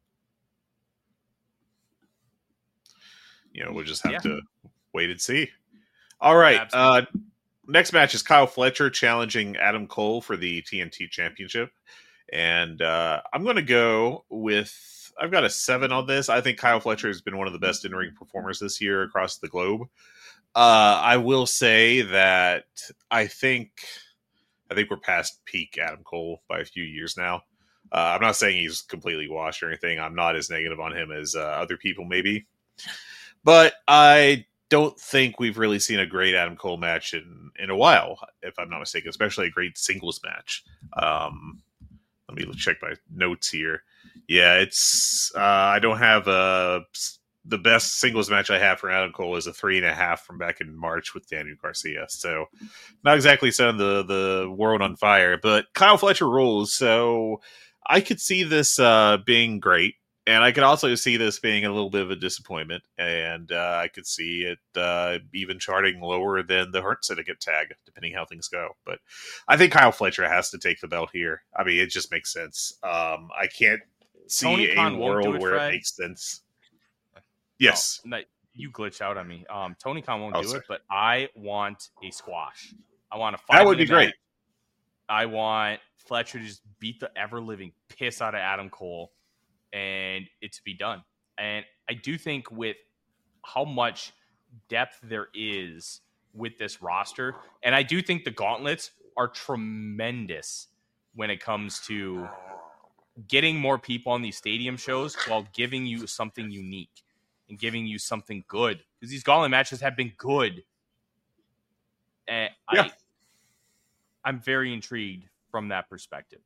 We'll just have to wait and see. All right. Next match is Kyle Fletcher challenging Adam Cole for the TNT Championship. And I'm going to go with... I've got a 7 on this. I think Kyle Fletcher has been one of the best in-ring performers this year across the globe. I will say that I think we're past peak Adam Cole by a few years now. I'm not saying he's completely washed or anything. I'm not as negative on him as other people maybe. But I don't think we've really seen a great Adam Cole match in a while, if I'm not mistaken, especially a great singles match. Let me check my notes here. Yeah, it's I don't have the best singles match I have for Adam Cole is a 3.5 from back in March with Daniel Garcia. So not exactly setting the world on fire, but Kyle Fletcher rules. So I could see this being great. And I could also see this being a little bit of a disappointment, and I could see it even charting lower than the Hurt Syndicate tag, depending how things go. But I think Kyle Fletcher has to take the belt here. I mean, it just makes sense. I can't see a world where it makes sense. Yes. No, you glitched out on me. Tony Khan won't do it, but I want a squash. I want a 5-minute that would be great. match. I want Fletcher to just beat the ever-living piss out of Adam Cole and it to be done. And I do think with how much depth there is with this roster, and I do think the gauntlets are tremendous when it comes to getting more people on these stadium shows while giving you something unique and giving you something good. Because these gauntlet matches have been good. And I'm very intrigued from that perspective.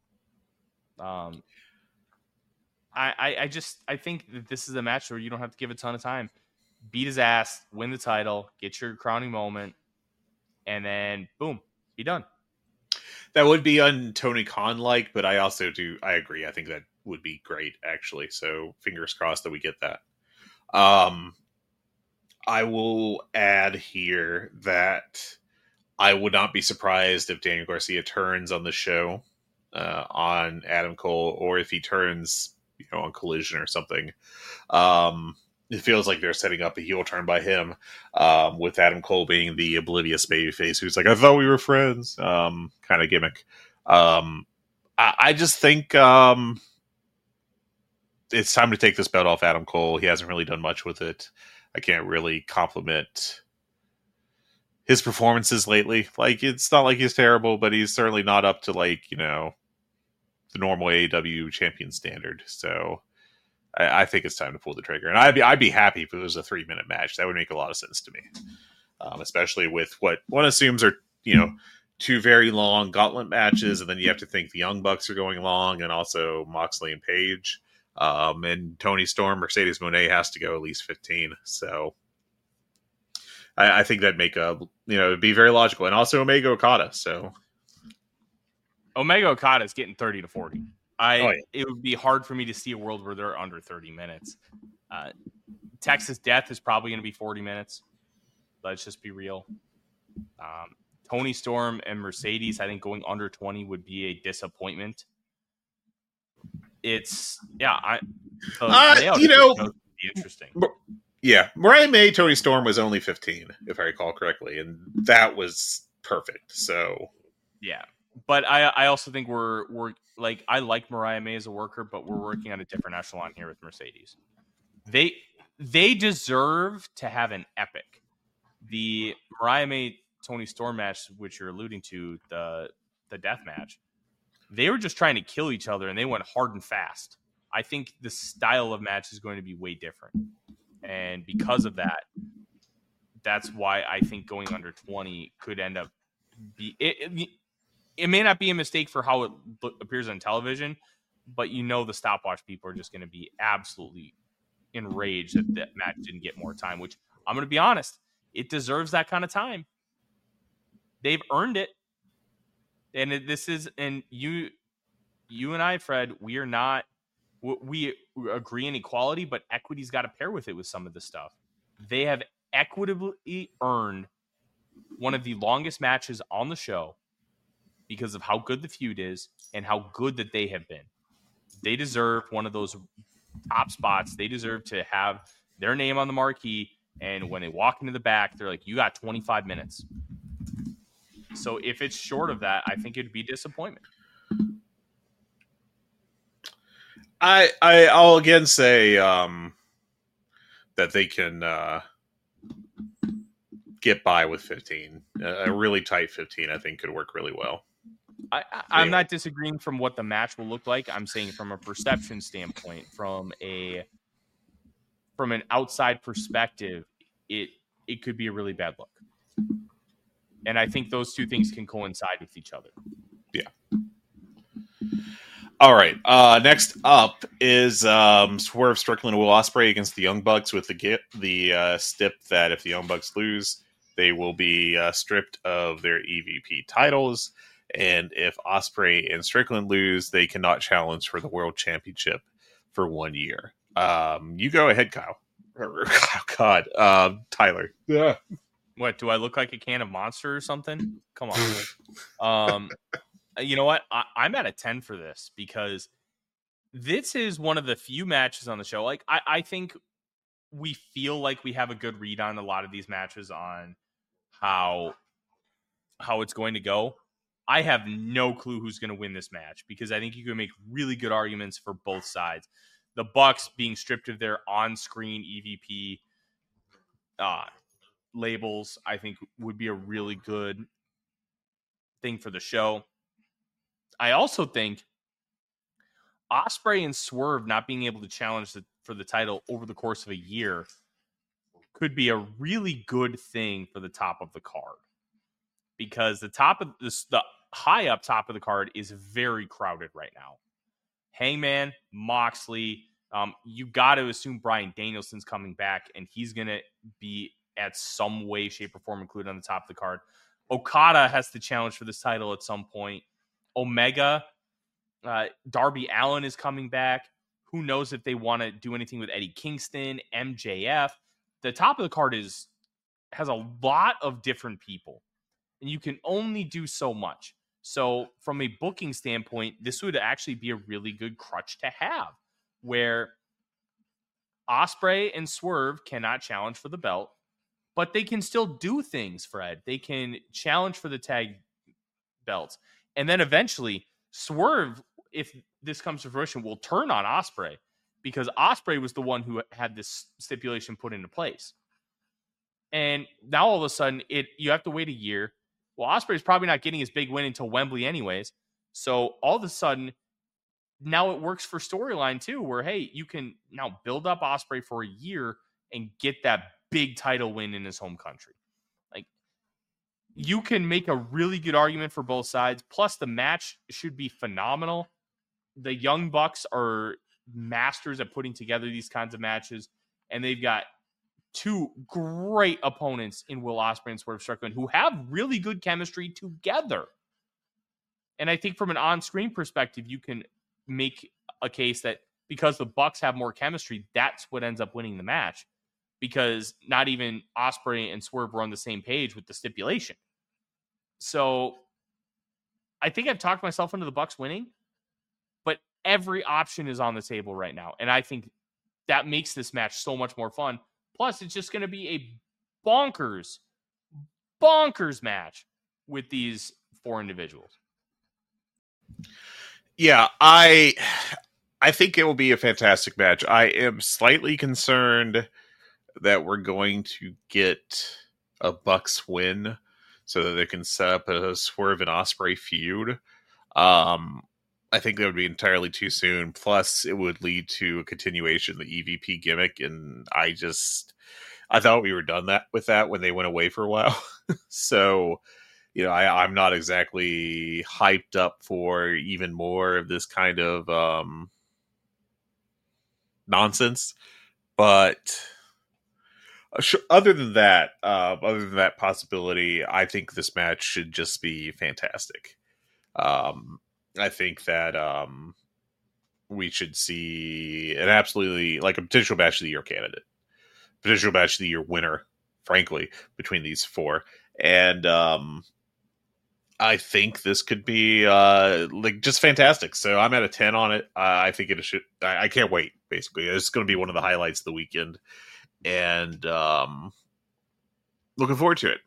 I think that this is a match where you don't have to give a ton of time. Beat his ass, win the title, get your crowning moment, and then boom, be done. That would be Tony Khan-like, but I agree. I think that would be great, actually. So fingers crossed that we get that. I will add here that I would not be surprised if Daniel Garcia turns on the show on Adam Cole, or if he turns on Collision or something. It feels like they're setting up a heel turn by him, with Adam Cole being the oblivious babyface who's like, I thought we were friends, kind of gimmick. I just think it's time to take this belt off Adam Cole. He hasn't really done much with it. I can't really compliment his performances lately. Like, it's not like he's terrible, but he's certainly not up to the normal AEW champion standard. So I think it's time to pull the trigger. And I'd be happy if it was a 3-minute match. That would make a lot of sense to me. Especially with what one assumes are, 2 very long gauntlet matches. And then you have to think the Young Bucks are going long, and also Moxley and Page. And Tony Storm, Mercedes Moné has to go at least 15. So I think that'd make it'd be very logical. And also Omega Okada. So Omega Okada is getting 30 to 40. It would be hard for me to see a world where they're under 30 minutes. Texas Death is probably going to be 40 minutes. Let's just be real. Tony Storm and Mercedes, I think going under 20 would be a disappointment. It's be interesting. Yeah, Mariah May, Toni Storm was only 15, if I recall correctly, and that was perfect. So Yeah, but I also think we're like, I like Mariah May as a worker, but we're working on a different echelon here with Mercedes. They deserve to have an epic. The Mariah May Toni Storm match, which you're alluding to, the death match, they were just trying to kill each other and they went hard and fast. I think the style of match is going to be way different. And because of that, that's why I think going under 20 could end up it may not be a mistake for how it appears on television, but the stopwatch people are just going to be absolutely enraged that that match didn't get more time, which I'm going to be honest, it deserves that kind of time. They've earned it. And you and I, Fred, we are not, we agree in equality, but equity's got to pair with it with some of the stuff. They have equitably earned one of the longest matches on the show because of how good the feud is and how good that they have been. They deserve one of those top spots. They deserve to have their name on the marquee. And when they walk into the back, they're like, you got 25 minutes. So if it's short of that, I think it'd be disappointment. I'll again say that they can get by with 15. A really tight 15, I think, could work really well. I'm not disagreeing from what the match will look like. I'm saying from a perception standpoint, from an outside perspective, it could be a really bad look. And I think those two things can coincide with each other. Yeah. All right. Next up is Swerve Strickland and Will Ospreay against the Young Bucks with the stip that if the Young Bucks lose, they will be stripped of their EVP titles. And if Ospreay and Strickland lose, they cannot challenge for the World Championship for 1 year. You go ahead, Kyle. Oh, God. Tyler. Yeah. What, do I look like a can of Monster or something? Come on. You know what? I'm at a 10 for this because this is one of the few matches on the show. Like, I think we feel like we have a good read on a lot of these matches on how it's going to go. I have no clue who's going to win this match because I think you can make really good arguments for both sides. The Bucks being stripped of their on-screen EVP labels, I think, would be a really good thing for the show. I also think Ospreay and Swerve not being able to challenge for the title over the course of a year could be a really good thing for the top of the card, because the high up top of the card is very crowded right now. Hangman, Moxley, you got to assume Bryan Danielson's coming back, and he's going to be at some way, shape, or form included on the top of the card. Okada has to challenge for this title at some point. Omega, Darby Allin is coming back. Who knows if they want to do anything with Eddie Kingston, MJF. The top of the card has a lot of different people, and you can only do so much. So from a booking standpoint, this would actually be a really good crutch to have, where Ospreay and Swerve cannot challenge for the belt, but they can still do things, Fred. They can challenge for the tag belts. And then eventually, Swerve, if this comes to fruition, will turn on Ospreay, because Ospreay was the one who had this stipulation put into place. And now all of a sudden, you have to wait a year. Well, Ospreay's probably not getting his big win until Wembley anyways. So all of a sudden, now it works for storyline too, where, hey, you can now build up Ospreay for a year and get that big title win in his home country. Like, you can make a really good argument for both sides. Plus, the match should be phenomenal. The Young Bucks are masters at putting together these kinds of matches, and they've got two great opponents in Will Ospreay and Swerve Strickland who have really good chemistry together. And I think from an on-screen perspective, you can make a case that because the Bucks have more chemistry, that's what ends up winning the match, because not even Ospreay and Swerve were on the same page with the stipulation. So I think I've talked myself into the Bucks winning, but every option is on the table right now. And I think that makes this match so much more fun. Plus, it's just going to be a bonkers match with these 4 individuals. Yeah, I think it will be a fantastic match. I am slightly concerned that we're going to get a Bucks win so that they can set up a Swerve and Ospreay feud. I think that would be entirely too soon. Plus, it would lead to a continuation of the EVP gimmick, and I thought we were done with that when they went away for a while. So, I'm not exactly hyped up for even more of this kind of nonsense. But other than that possibility, I think this match should just be fantastic. I think that we should see an absolutely a potential match of the year candidate, potential match of the year winner, frankly, between these 4. And I think this could be just fantastic. So I'm at a 10 on it. I think it should. I can't wait. Basically, it's going to be one of the highlights of the weekend, and looking forward to it.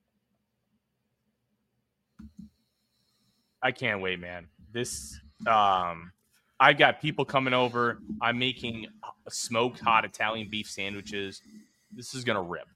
I can't wait, man. This, I got people coming over. I'm making smoked hot Italian beef sandwiches. This is gonna rip.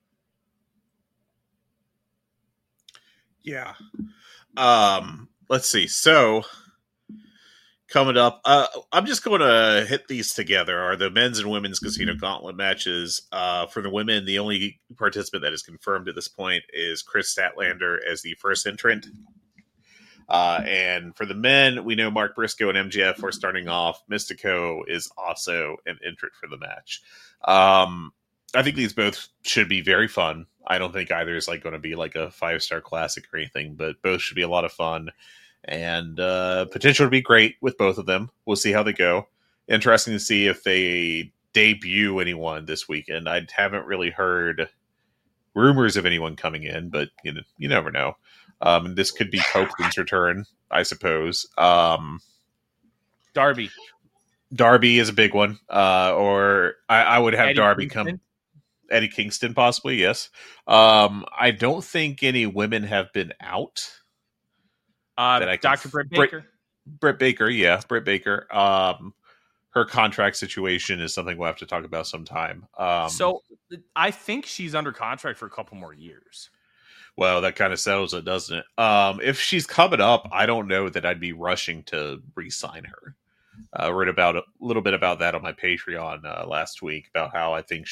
Yeah. Let's see. So coming up, I'm just going to hit these together. Are the men's and women's casino gauntlet matches? For the women, the only participant that is confirmed at this point is Chris Statlander as the first entrant. And for the men, we know Mark Briscoe and MJF are starting off. Mystico is also an entrant for the match. I think these both should be very fun. I don't think either is going to be a 5-star classic or anything, but both should be a lot of fun and potential to be great with both of them. We'll see how they go. Interesting to see if they debut anyone this weekend. I haven't really heard rumors of anyone coming in, but you never know. This could be Copeland's return, I suppose. Darby is a big one. Or I would have Eddie Darby Kingston? come. Eddie Kingston, possibly, yes. I don't think any women have been out. Dr. Britt Baker. Britt Baker, yeah. Britt Baker. Her contract situation is something we'll have to talk about sometime. So I think she's under contract for a couple more years. Well, that kind of settles it, doesn't it? If she's coming up, I don't know that I'd be rushing to re-sign her. I wrote about a little bit about that on my Patreon last week, about how I think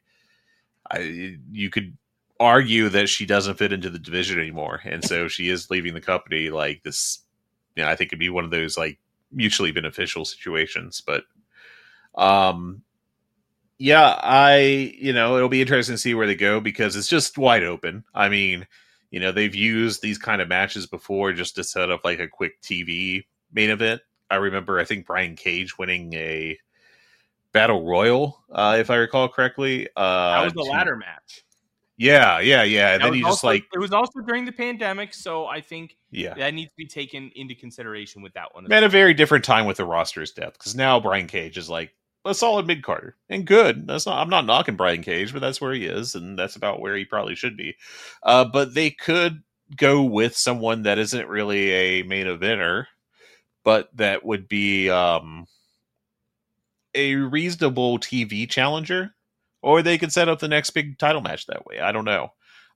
you could argue that she doesn't fit into the division anymore, and so she is leaving the company like this. I think it'd be one of those mutually beneficial situations. But it'll be interesting to see where they go because it's just wide open. I mean, they've used these kind of matches before just to set up a quick TV main event. I think Brian Cage winning a Battle Royal, if I recall correctly. That was the ladder match. Yeah. And then it was also during the pandemic, so I think that needs to be taken into consideration with that one. At a very different time with the roster's depth, because now Brian Cage is a solid mid-carder and good. I'm not knocking Brian Cage, but that's where he is, and that's about where he probably should be. But they could go with someone that isn't really a main eventer, but that would be a reasonable TV challenger, or they could set up the next big title match that way. I don't know.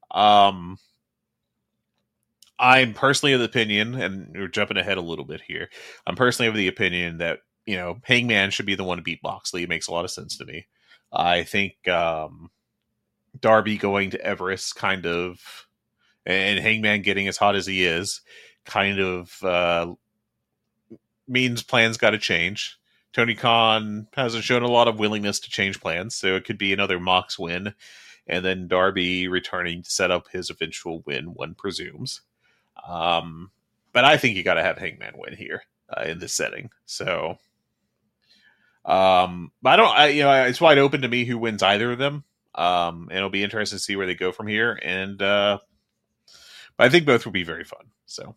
I'm personally of the opinion, and we're jumping ahead a little bit here. I'm personally of the opinion that Hangman should be the one to beat Moxley. It makes a lot of sense to me. I think Darby going to Everest kind of, and Hangman getting as hot as he is, kind of means plans got to change. Tony Khan hasn't shown a lot of willingness to change plans, so it could be another Mox win, and then Darby returning to set up his eventual win, one presumes. But I think you got to have Hangman win here in this setting. So, it's wide open to me who wins either of them. And it'll be interesting to see where they go from here. And, but I think both will be very fun. So,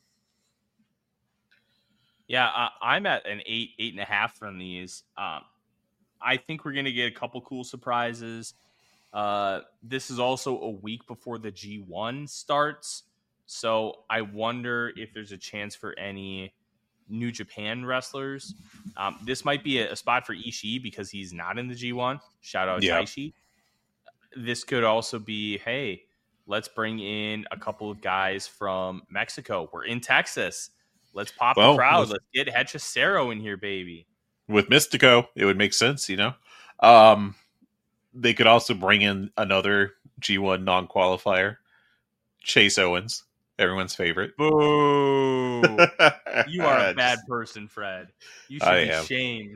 yeah, I'm at an 8.5 from these. I think we're going to get a couple cool surprises. This is also a week before the G1 starts. So I wonder if there's a chance for any New Japan wrestlers. This might be a spot for Ishii because he's not in the G1. Shout out Taishi. This could also be, hey, let's bring in a couple of guys from Mexico. We're in Texas. Let's pop the crowd. Let's get Hechicero in here, baby. With Mystico, it would make sense, you know. They could also bring in another G1 non-qualifier, Chase Owens, everyone's favorite. Boo! You are a bad person, Fred. You should be shamed.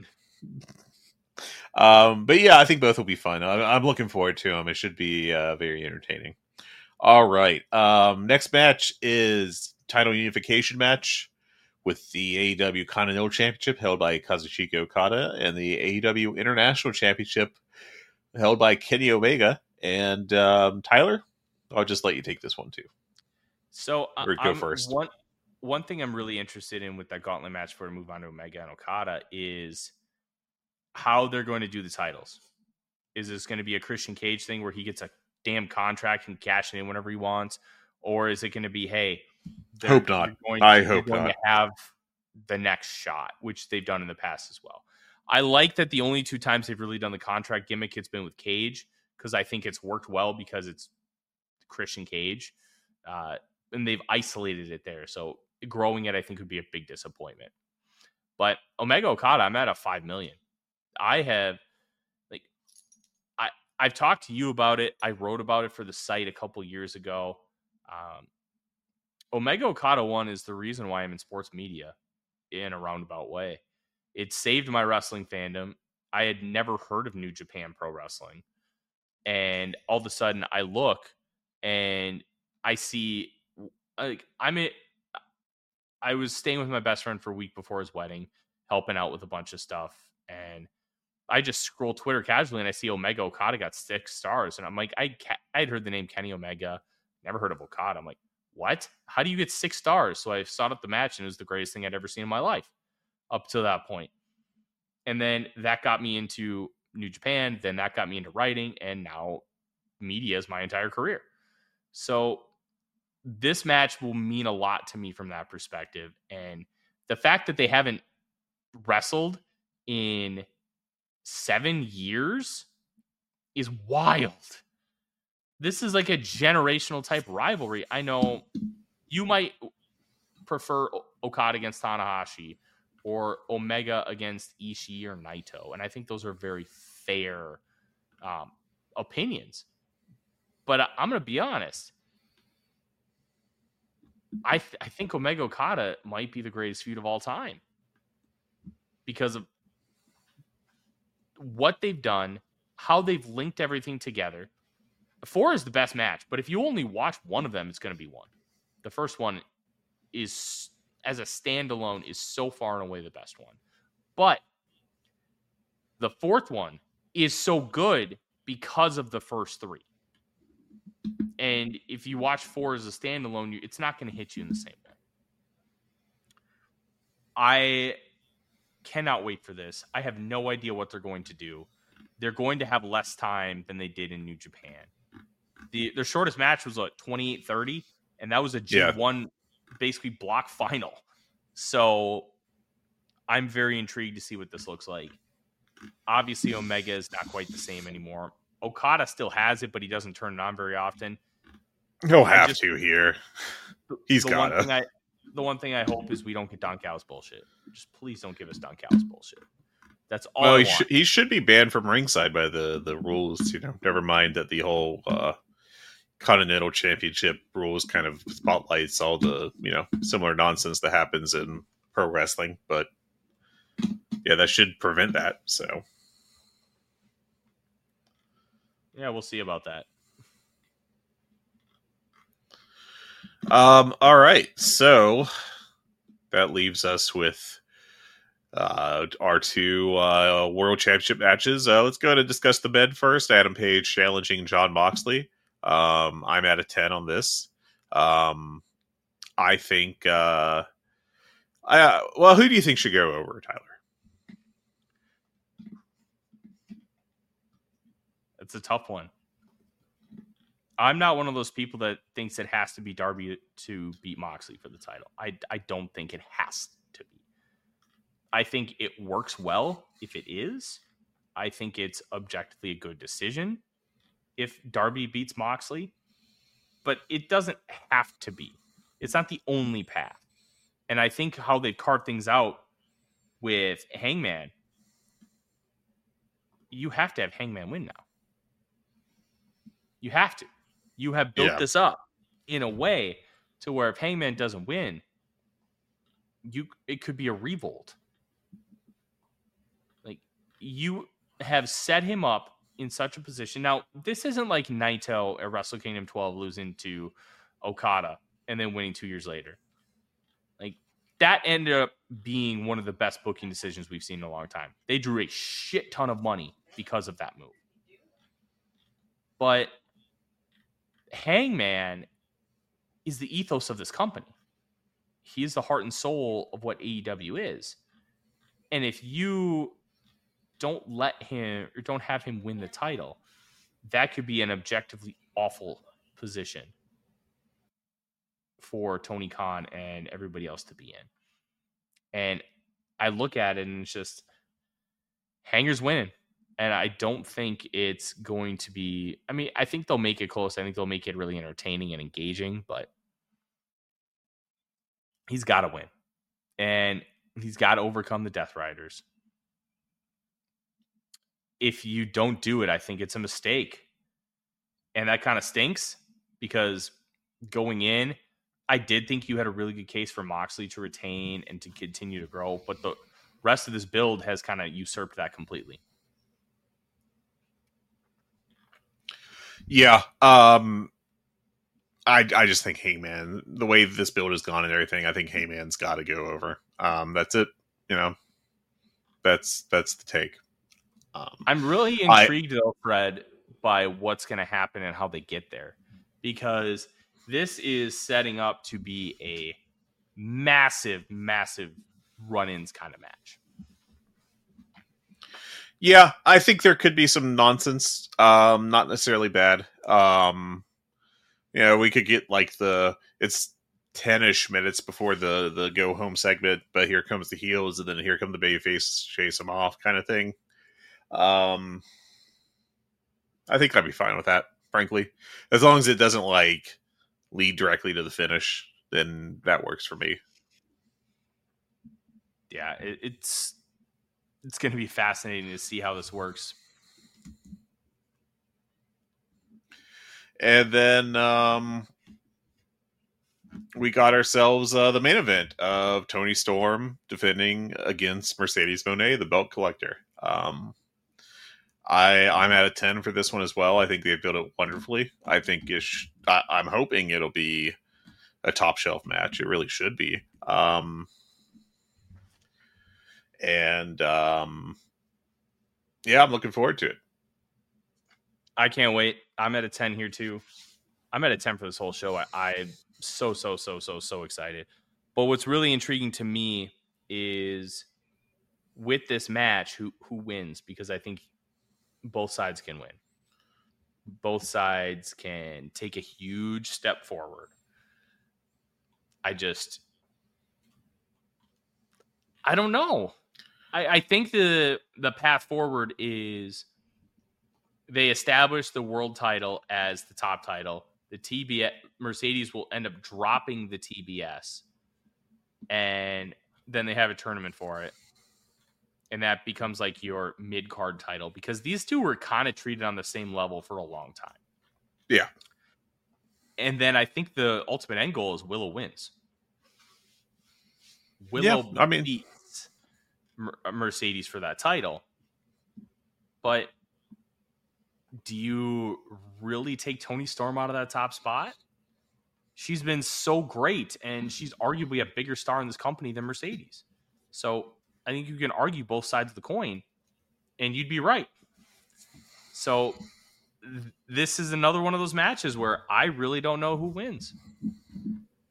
But yeah, I think both will be fun. I'm looking forward to them. It should be very entertaining. All right. Next match is title unification match with the AEW Continental Championship held by Kazuchika Okada and the AEW International Championship held by Kenny Omega. And Tyler, I'll just let you take this one too. So or go first. One thing I'm really interested in with that gauntlet match before we move on to Omega and Okada is how they're going to do the titles. Is this going to be a Christian Cage thing where he gets a damn contract and cash it in whenever he wants? Or is it going to be, hey, hope not. I hope not. To have the next shot, which they've done in the past as well. I like that the only two times they've really done the contract gimmick, it's been with Cage, because I think it's worked well because it's Christian Cage. And they've isolated it there. So growing it, I think, would be a big disappointment. But Omega Okada, I'm at a $5 million. I've talked to you about it. I wrote about it for the site a couple years ago. Omega Okada 1 is the reason why I'm in sports media in a roundabout way. It saved my wrestling fandom. I had never heard of New Japan Pro Wrestling. And all of a sudden I look and I see, I was staying with my best friend for a week before his wedding, helping out with a bunch of stuff. And I just scroll Twitter casually and I see Omega Okada got 6 stars. And I'm like, I'd heard the name Kenny Omega, never heard of Okada. I'm like, what? How do you get 6 stars? So I sought up the match and it was the greatest thing I'd ever seen in my life up to that point. And then that got me into New Japan. Then that got me into writing. And now media is my entire career. So this match will mean a lot to me from that perspective. And the fact that they haven't wrestled in 7 years is wild. This is like a generational type rivalry. I know you might prefer Okada against Tanahashi or Omega against Ishii or Naito. And I think those are very fair opinions. But I'm going to be honest. I think Omega Okada might be the greatest feud of all time because of what they've done, how they've linked everything together. 4 is the best match, but if you only watch one of them, it's going to be 1. The first one is, as a standalone, is so far and away the best one. But the 4th one is so good because of the first 3. And if you watch 4 as a standalone, it's not going to hit you in the same way. I cannot wait for this. I have no idea what they're going to do. They're going to have less time than they did in New Japan. Their shortest match was like 28-30, and that was a G1 basically block final. So I'm very intrigued to see what this looks like. Obviously, Omega is not quite the same anymore. Okada still has it, but he doesn't turn it on very often. He'll have to here. He's got to. The one thing I hope is we don't get Don Callis bullshit. Just please don't give us Don Callis bullshit. That's all I want. He should be banned from ringside by the rules. You know, never mind that the whole Continental Championship rules kind of spotlights all the similar nonsense that happens in pro wrestling. But yeah, that should prevent that. So yeah, we'll see about that. All right, so that leaves us with our 2 World Championship matches. Let's go ahead and discuss the men first. Adam Page challenging Jon Moxley. I'm at a 10 on this. I think. Who do you think should go over, Tyler? It's a tough one. I'm not one of those people that thinks it has to be Darby to beat Moxley for the title. I don't think it has to be. I think it works well if it is. I think it's objectively a good decision if Darby beats Moxley, but it doesn't have to be. It's not the only path. And I think how they carve things out with Hangman, you have to have Hangman win now. You have to. You have built this up in a way to where if Hangman doesn't win, it could be a revolt. Like, you have set him up in such a position. Now, this isn't like Naito at Wrestle Kingdom 12 losing to Okada and then winning 2 years later. Like, that ended up being one of the best booking decisions we've seen in a long time. They drew a shit ton of money because of that move. But Hangman is the ethos of this company. He is the heart and soul of what AEW is. And if you don't let him or don't have him win the title, that could be an objectively awful position for Tony Khan and everybody else to be in. And I look at it and it's just Hanger's winning. And I don't think it's going to be... I mean, I think they'll make it close. I think they'll make it really entertaining and engaging, but he's got to win. And he's got to overcome the Death Riders. If you don't do it, I think it's a mistake. And that kind of stinks because going in, I did think you had a really good case for Moxley to retain and to continue to grow, but the rest of this build has kind of usurped that completely. Yeah. I just think Hangman, the way this build has gone and everything, I think Hangman's got to go over. That's it. That's the take. I'm really intrigued though, Fred, by what's going to happen and how they get there, because this is setting up to be a massive, massive run-ins kind of match. Yeah, I think there could be some nonsense, not necessarily bad. We could get like it's 10-ish minutes before the go home segment, but here comes the heels, and then here come the babyface chase them off kind of thing. I think I'd be fine with that, frankly. As long as it doesn't like lead directly to the finish, then that works for me. Yeah, it's going to be fascinating to see how this works. And then we got ourselves the main event of Toni Storm defending against Mercedes Moné, the belt collector. I'm at a 10 for this one as well. I think they've built it wonderfully. I think I'm hoping it'll be a top shelf match. It really should be. Yeah, I'm looking forward to it. I can't wait. I'm at a 10 here too. I'm at a 10 for this whole show. I'm so excited. But what's really intriguing to me is with this match, who wins? Because I think both sides can win. Both sides can take a huge step forward. I don't know. I think the path forward is they establish the world title as the top title. The TBS Mercedes will end up dropping the TBS, and then they have a tournament for it, and that becomes like your mid card title because these two were kind of treated on the same level for a long time. Yeah, and then I think the ultimate end goal is Willow wins. Beats Mercedes for that title, but do you really take Toni Storm out of that top spot? She's been so great, and she's arguably a bigger star in this company than Mercedes. So I think you can argue both sides of the coin, and you'd be right. So this is another one of those matches where I really don't know who wins.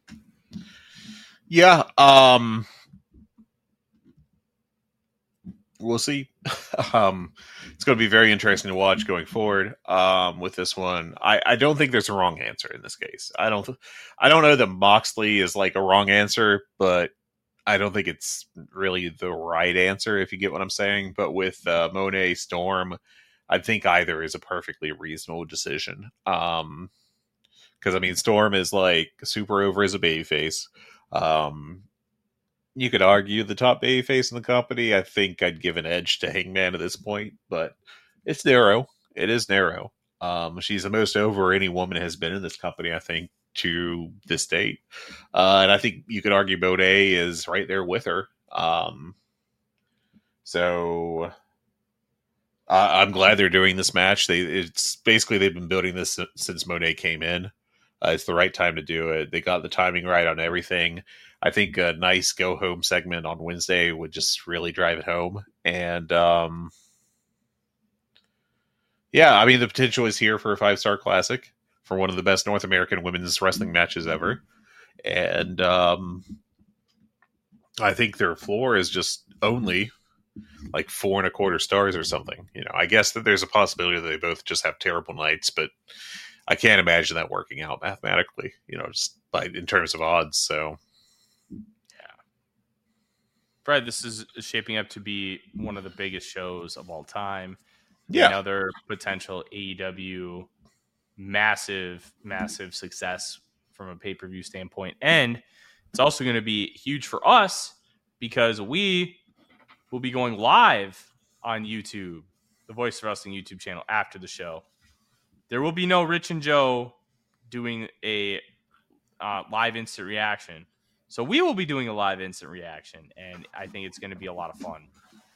Yeah, we'll see. It's going to be very interesting to watch going forward with this one. I don't think there's a wrong answer in this case. I don't know that Moxley is like a wrong answer, but I don't think it's really the right answer, if you get what I'm saying. But with Monet, Storm, I think either is a perfectly reasonable decision. Because, I mean, Storm is like super over as a babyface. You could argue the top babyface in the company. I think I'd give an edge to Hangman at this point, but it's narrow. It is narrow. She's the most over any woman has been in this company, I think, to this date. And I think you could argue Monet is right there with her. So I'm glad they're doing this match. It's basically they've been building this since Monet came in. It's the right time to do it. They got the timing right on everything. I think a nice go home segment on Wednesday would just really drive it home. And yeah, I mean, the potential is here for a 5-star classic, for one of the best North American women's wrestling matches ever. And I think their floor is just only like 4.25 stars or something. You know, I guess that there's a possibility that they both just have terrible nights, but I can't imagine that working out mathematically, you know, just in terms of odds. So, yeah. Fred, this is shaping up to be one of the biggest shows of all time. Yeah. Another potential AEW massive success from a pay-per-view standpoint. And it's also going to be huge for us because we will be going live on YouTube, the Voice of Wrestling YouTube channel, after the show. There will be no Rich and Joe doing a live instant reaction. So we will be doing a live instant reaction, and I think it's going to be a lot of fun.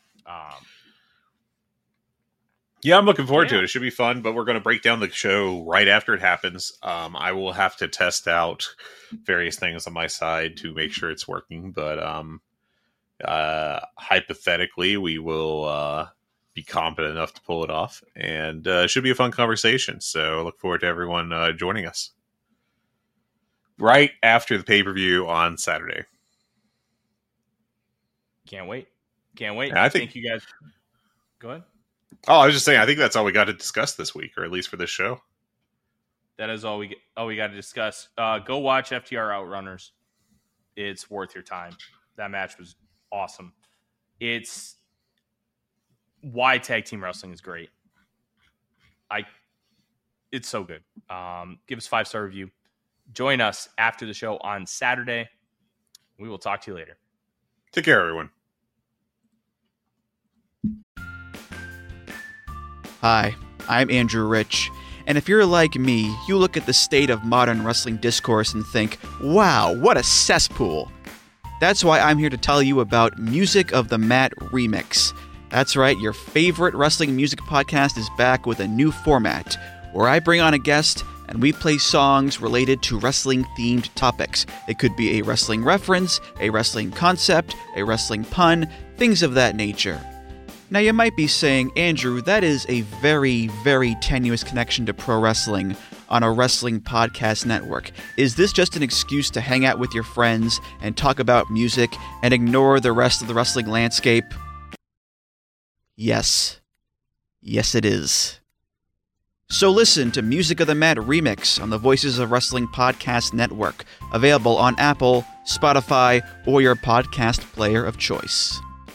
Yeah, I'm looking forward to it. It should be fun, but we're going to break down the show right after it happens. I will have to test out various things on my side to make sure it's working, but hypothetically, we will be competent enough to pull it off, and it should be a fun conversation. So I look forward to everyone joining us right after the pay-per-view on Saturday. Can't wait. And I think you guys... Go ahead. Oh, I was just saying, I think that's all we got to discuss this week, or at least for this show. That is all we got to discuss. Go watch FTR Outrunners. It's worth your time. That match was awesome. It's why tag team wrestling is great. It's so good. Give us a 5-star review. Join us after the show on Saturday. We will talk to you later. Take care, everyone. Hi, I'm Andrew Rich, and if you're like me, you look at the state of modern wrestling discourse and think, wow, what a cesspool. That's why I'm here to tell you about Music of the Mat Remix. That's right, your favorite wrestling music podcast is back with a new format, where I bring on a guest and we play songs related to wrestling-themed topics. It could be a wrestling reference, a wrestling concept, a wrestling pun, things of that nature. Now you might be saying, Andrew, that is a very, very tenuous connection to pro wrestling on a wrestling podcast network. Is this just an excuse to hang out with your friends and talk about music and ignore the rest of the wrestling landscape? Yes. Yes, it is. So listen to Music of the Mat Remix on the Voices of Wrestling Podcast Network, available on Apple, Spotify, or your podcast player of choice.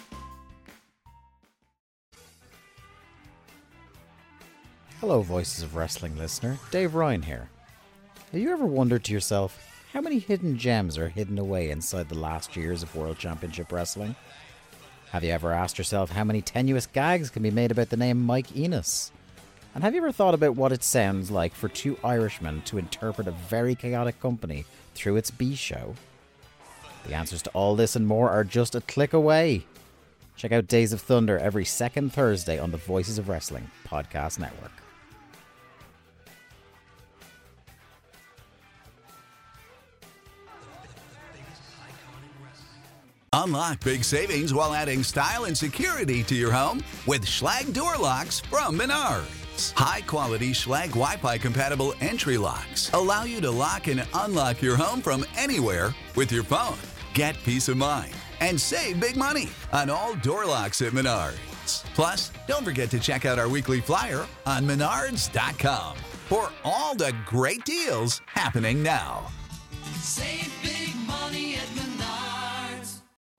Hello, Voices of Wrestling listener. Dave Ryan here. Have you ever wondered to yourself how many hidden gems are hidden away inside the last years of World Championship Wrestling? Have you ever asked yourself how many tenuous gags can be made about the name Mike Enos? And have you ever thought about what it sounds like for two Irishmen to interpret a very chaotic company through its B show? The answers to all this and more are just a click away. Check out Days of Thunder every second Thursday on the Voices of Wrestling Podcast Network. Unlock big savings while adding style and security to your home with Schlage door locks from Menards. High-quality Schlage Wi-Fi compatible entry locks allow you to lock and unlock your home from anywhere with your phone. Get peace of mind and save big money on all door locks at Menards. Plus, don't forget to check out our weekly flyer on menards.com for all the great deals happening now. Save